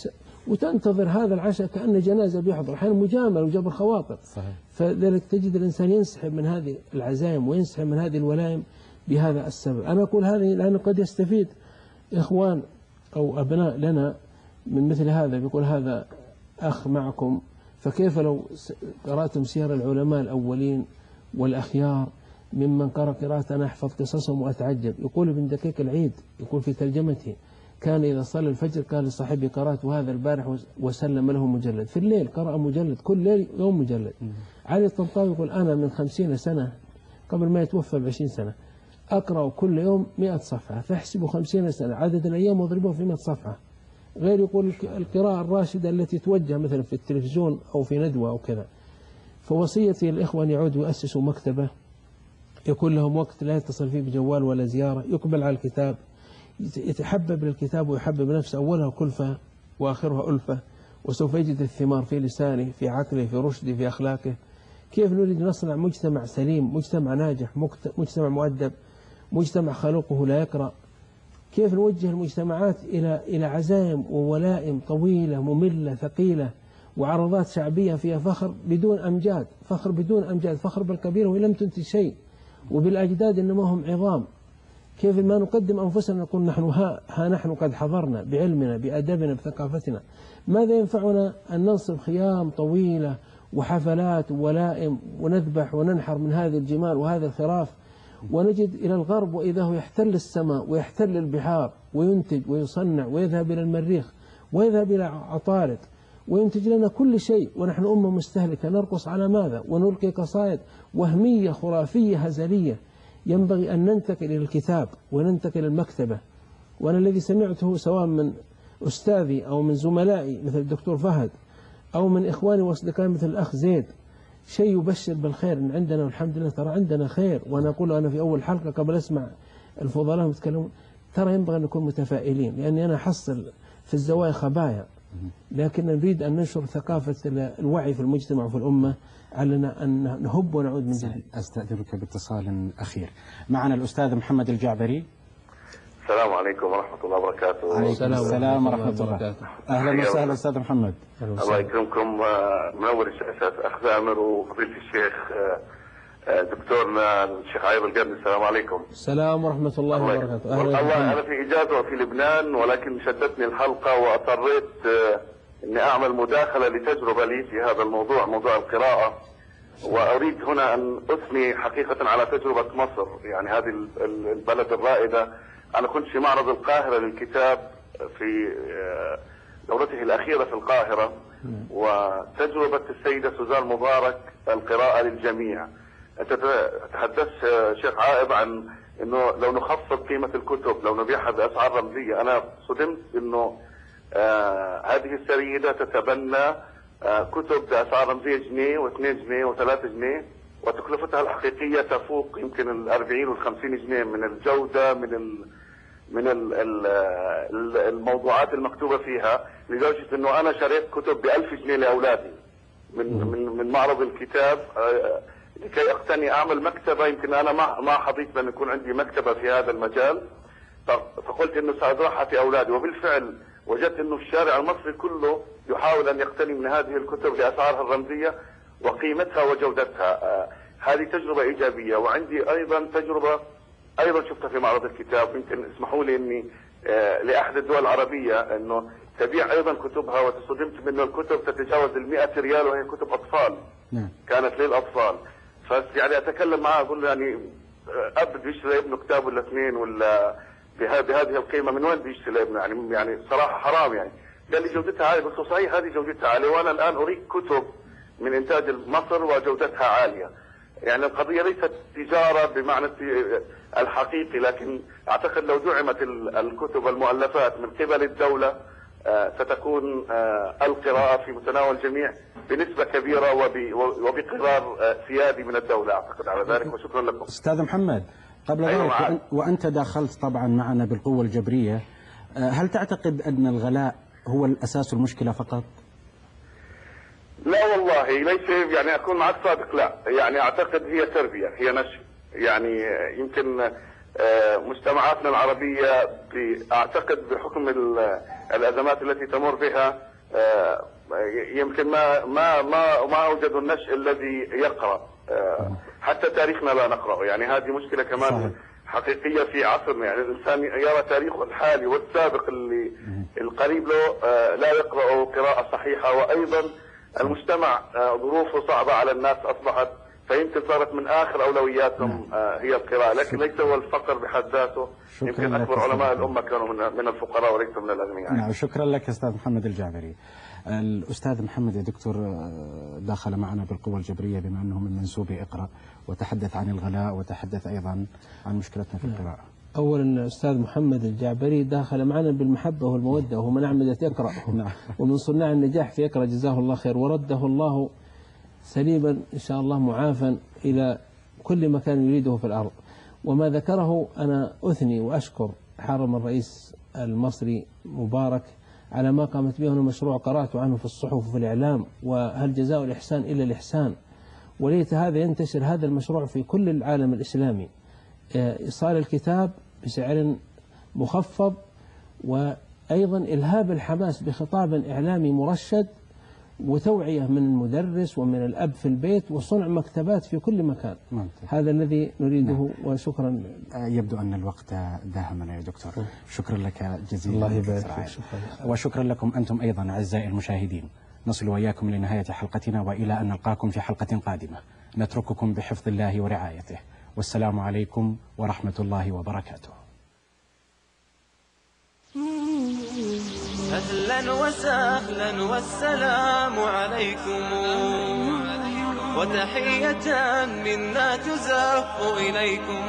C: وتنتظر هذا العشاء كأنه جنازة بيحضر، أحيانا مجامل وجبر خواطر. صحيح. فلذلك تجد الإنسان ينسحب من هذه العزائم وينسحب من هذه الولائم بهذا السبب. أنا أقول هذه لأنه قد يستفيد إخوان أو أبناء لنا من مثل هذا، بيقول هذا أخ معكم، فكيف لو قرأتم سير العلماء الأولين والأخيار ممن قرأ قراءة أنا أحفظ قصصهم وأتعجب. يقول ابن دقيق العيد يقول في ترجمته كان إذا صلى الفجر قال لصاحبي قرأت هذا البارح وسلم له مجلد، في الليل قرأ مجلد، كل ليل يوم مجلد. علي الطنطاوي يقول أنا من 50 سنة قبل ما يتوفى ب20 سنة أقرأ كل يوم 100 صفحة، فاحسبوا 50 سنة عدد الأيام واضربوه في 100 صفحة. غير يقول القراءة الراشدة التي توجه مثلا في التلفزيون أو في ندوة أو كذا. فوصيتي للإخوة أن يعودوا يؤسسوا مكتبة يكون لهم وقت لا يتصل فيه بجوال ولا زيارة، يقبل على الكتاب، يتحبب للكتاب ويحبب نفسه، أولها كلفة وآخرها ألفة، وسوف يجد الثمار في لسانه في عقله في رشده في أخلاقه. كيف نريد نصنع مجتمع سليم، مجتمع ناجح، مجتمع مؤدب، مجتمع خلقه لا يقرأ؟ كيف نوجه المجتمعات إلى عزائم وولائم طويلة مملة ثقيلة وعرضات شعبية فيها فخر بدون أمجاد، فخر بدون أمجاد، فخر بالكبيرة وإن لم تنتج شيء، وبالأجداد إنما هم عظام. كيف ما نقدم أنفسنا نقول نحن ها نحن قد حضرنا بعلمنا بأدبنا بثقافتنا؟ ماذا ينفعنا أن ننصب خيام طويلة وحفلات وولائم ونذبح وننحر من هذه الجمال وهذا الخراف، ونجد إلى الغرب وإذا هو يحتل السماء ويحتل البحار وينتج ويصنع ويذهب إلى المريخ ويذهب إلى عطارد وينتج لنا كل شيء، ونحن أمة مستهلكة نرقص على ماذا؟ ونلقي قصائد وهمية خرافية هزلية. ينبغي أن ننتقل إلى الكتاب وننتقل إلى المكتبة. وأنا الذي سمعته سواء من أستاذي أو من زملائي مثل الدكتور فهد أو من إخواني وأصدقائي مثل الأخ زيد شيء يبشر بالخير إن عندنا، والحمد لله ترى عندنا خير. وأنا أقول أنا في أول حلقة قبل أسمع الفضلاء يتكلمون ترى ينبغي أن نكون متفائلين، لأني أنا أحصل في الزوايا خبايا، لكن نريد أن ننشر ثقافة الوعي في المجتمع وفي الأمة، علينا أن نهب ونعود من جديد.
B: أستأذنك باتصال أخير. معنا الأستاذ محمد الجعبري.
Q: السلام عليكم ورحمة الله وبركاته.
B: عليكم السلام ورحمة الله. أهلا وسهلا أستاذ محمد.
Q: الله يكرمكم. منور الشاشات أخ زامر وفضيلة الشيخ دكتورنا الشيخ عايض القرني. السلام عليكم.
C: السلام ورحمة الله وبركاته.
Q: والله أنا في إجازة في لبنان، ولكن شدتني الحلقة وأضطريت إني أعمل مداخلة لتجربة لي في هذا الموضوع، موضوع القراءة. وأريد هنا أن أثني حقيقة على تجربة مصر، يعني هذه البلد الرائدة. أنا كنت في معرض القاهرة للكتاب في دورته الأخيرة في القاهرة، وتجربة السيدة سوزان مبارك القراءة للجميع. أنت تحدثت شيخ عائب عن أنه لو نخفض قيمة الكتب، لو نبيعها بأسعار رمزية. أنا صدمت أنه هذه السيدة تتبنى كتب بأسعار رمزية جنيه و2 جنيه و3 جنيه، وتكلفتها الحقيقية تفوق يمكن 40 و50 جنيه من الجودة، من الموضوعات المكتوبة فيها، لدرجة أنه أنا شريت كتب ب1000 جنيه لأولادي من معرض الكتاب لكي أقتني أعمل مكتبة. يمكن أنا ما حظيت بأن يكون عندي مكتبة في هذا المجال، فقلت أنه سأزرعها في أولادي. وبالفعل وجدت أنه الشارع المصري كله يحاول أن يقتني من هذه الكتب لأسعارها الرمزية وقيمتها وجودتها. هذه تجربة إيجابية. وعندي أيضا تجربة أيضا شفتها في معرض الكتاب، يمكن اسمحوا لي أني لأحد الدول العربية، أنه تبيع ايضا كتبها، واستلمت منه الكتب تتجاوز 100 ريال، وهي كتب اطفال.
B: نعم.
Q: كانت للاطفال. يعني اتكلم معه اقول له يعني اب بيشتري ابنه كتاب ولا اثنين ولا بهذه القيمه، من وين بيشتري لابنه؟ يعني صراحه حرام يعني. قال لي جودتها عاليه، قلت له صحيح هذه جودتها عاليه، وانا الان اريد كتب من انتاج مصر وجودتها عاليه. يعني القضيه ليست تجاره بمعنى الحقيقي، لكن اعتقد لو دعمت الكتب والمؤلفات من قبل الدوله ستكون القراءه في متناول الجميع بنسبه كبيره وبقرار سيادي من الدوله، اعتقد على ذلك. وشكرا لكم.
B: استاذ محمد، قبل ذلك وانت داخلت طبعا معنا بالقوه الجبريه، هل تعتقد ان الغلاء هو الاساس المشكله فقط؟
Q: لا والله ليس، يعني اكون معك صادق، لا يعني اعتقد هي تربيه، هي نشء. يعني يمكن مجتمعاتنا العربيه اعتقد بحكم الازمات التي تمر بها يمكن ما اوجدوا النشء الذي يقرا، حتى تاريخنا لا نقراه. يعني هذه مشكله كمان حقيقيه في عصرنا. يعني الانسان يرى تاريخه الحالي والسابق اللي القريب له لا يقرأه قراءه صحيحه، وايضا المجتمع ظروفه صعبه على الناس اصبحت، فيمكن صارت من اخر اولوياتهم هي القراءه، لكن ليس هو الفقر بحد ذاته. يمكن اكبر علماء الامه كانوا من الفقراء وليسوا من الاغنياء.
B: نعم، شكرا لك استاذ محمد الجعبري. الاستاذ محمد يا دكتور داخل معنا بالقوة الجبرية بما انه من منسوبي اقرأ، وتحدث عن الغلاء وتحدث ايضا عن مشكلتنا في القراءة.
C: اولا الاستاذ محمد الجعبري داخل معنا بالمحبة والمودة، وهو من اعمدة اقرأ ومن صناع النجاح في اقرأ، جزاه الله خير، ورده الله سليما ان شاء الله معافا الى كل مكان يريده في الارض. وما ذكره انا اثني واشكر حرم الرئيس المصري مبارك على ما قامت به مشروع قرأت عنه في الصحف وفي الإعلام، وهل جزاء الإحسان إلا الإحسان. وليت هذا ينتشر هذا المشروع في كل العالم الإسلامي، إيصال الكتاب بسعر مخفض، وأيضا إلهاب الحماس بخطاب إعلامي مرشد، وتوعية من المدرس ومن الأب في البيت، وصنع مكتبات في كل مكان. هذا الذي نريده. وشكرا.
B: يبدو أن الوقت داهمنا يا دكتور. شكرا لك جزيلا.
C: الله يبارك فيك.
B: وشكرا لكم أنتم أيضا أعزائي المشاهدين. نصل وإياكم لنهاية حلقتنا، وإلى أن نلقاكم في حلقة قادمة نترككم بحفظ الله ورعايته، والسلام عليكم ورحمة الله وبركاته.
A: أهلا وسهلا والسلام عليكم، وتحية منا تزف إليكم.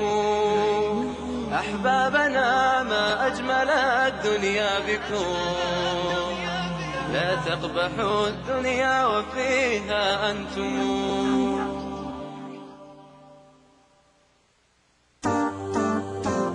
A: أحبابنا ما أجمل الدنيا بكم، لا تقبحوا الدنيا وفيها أنتم.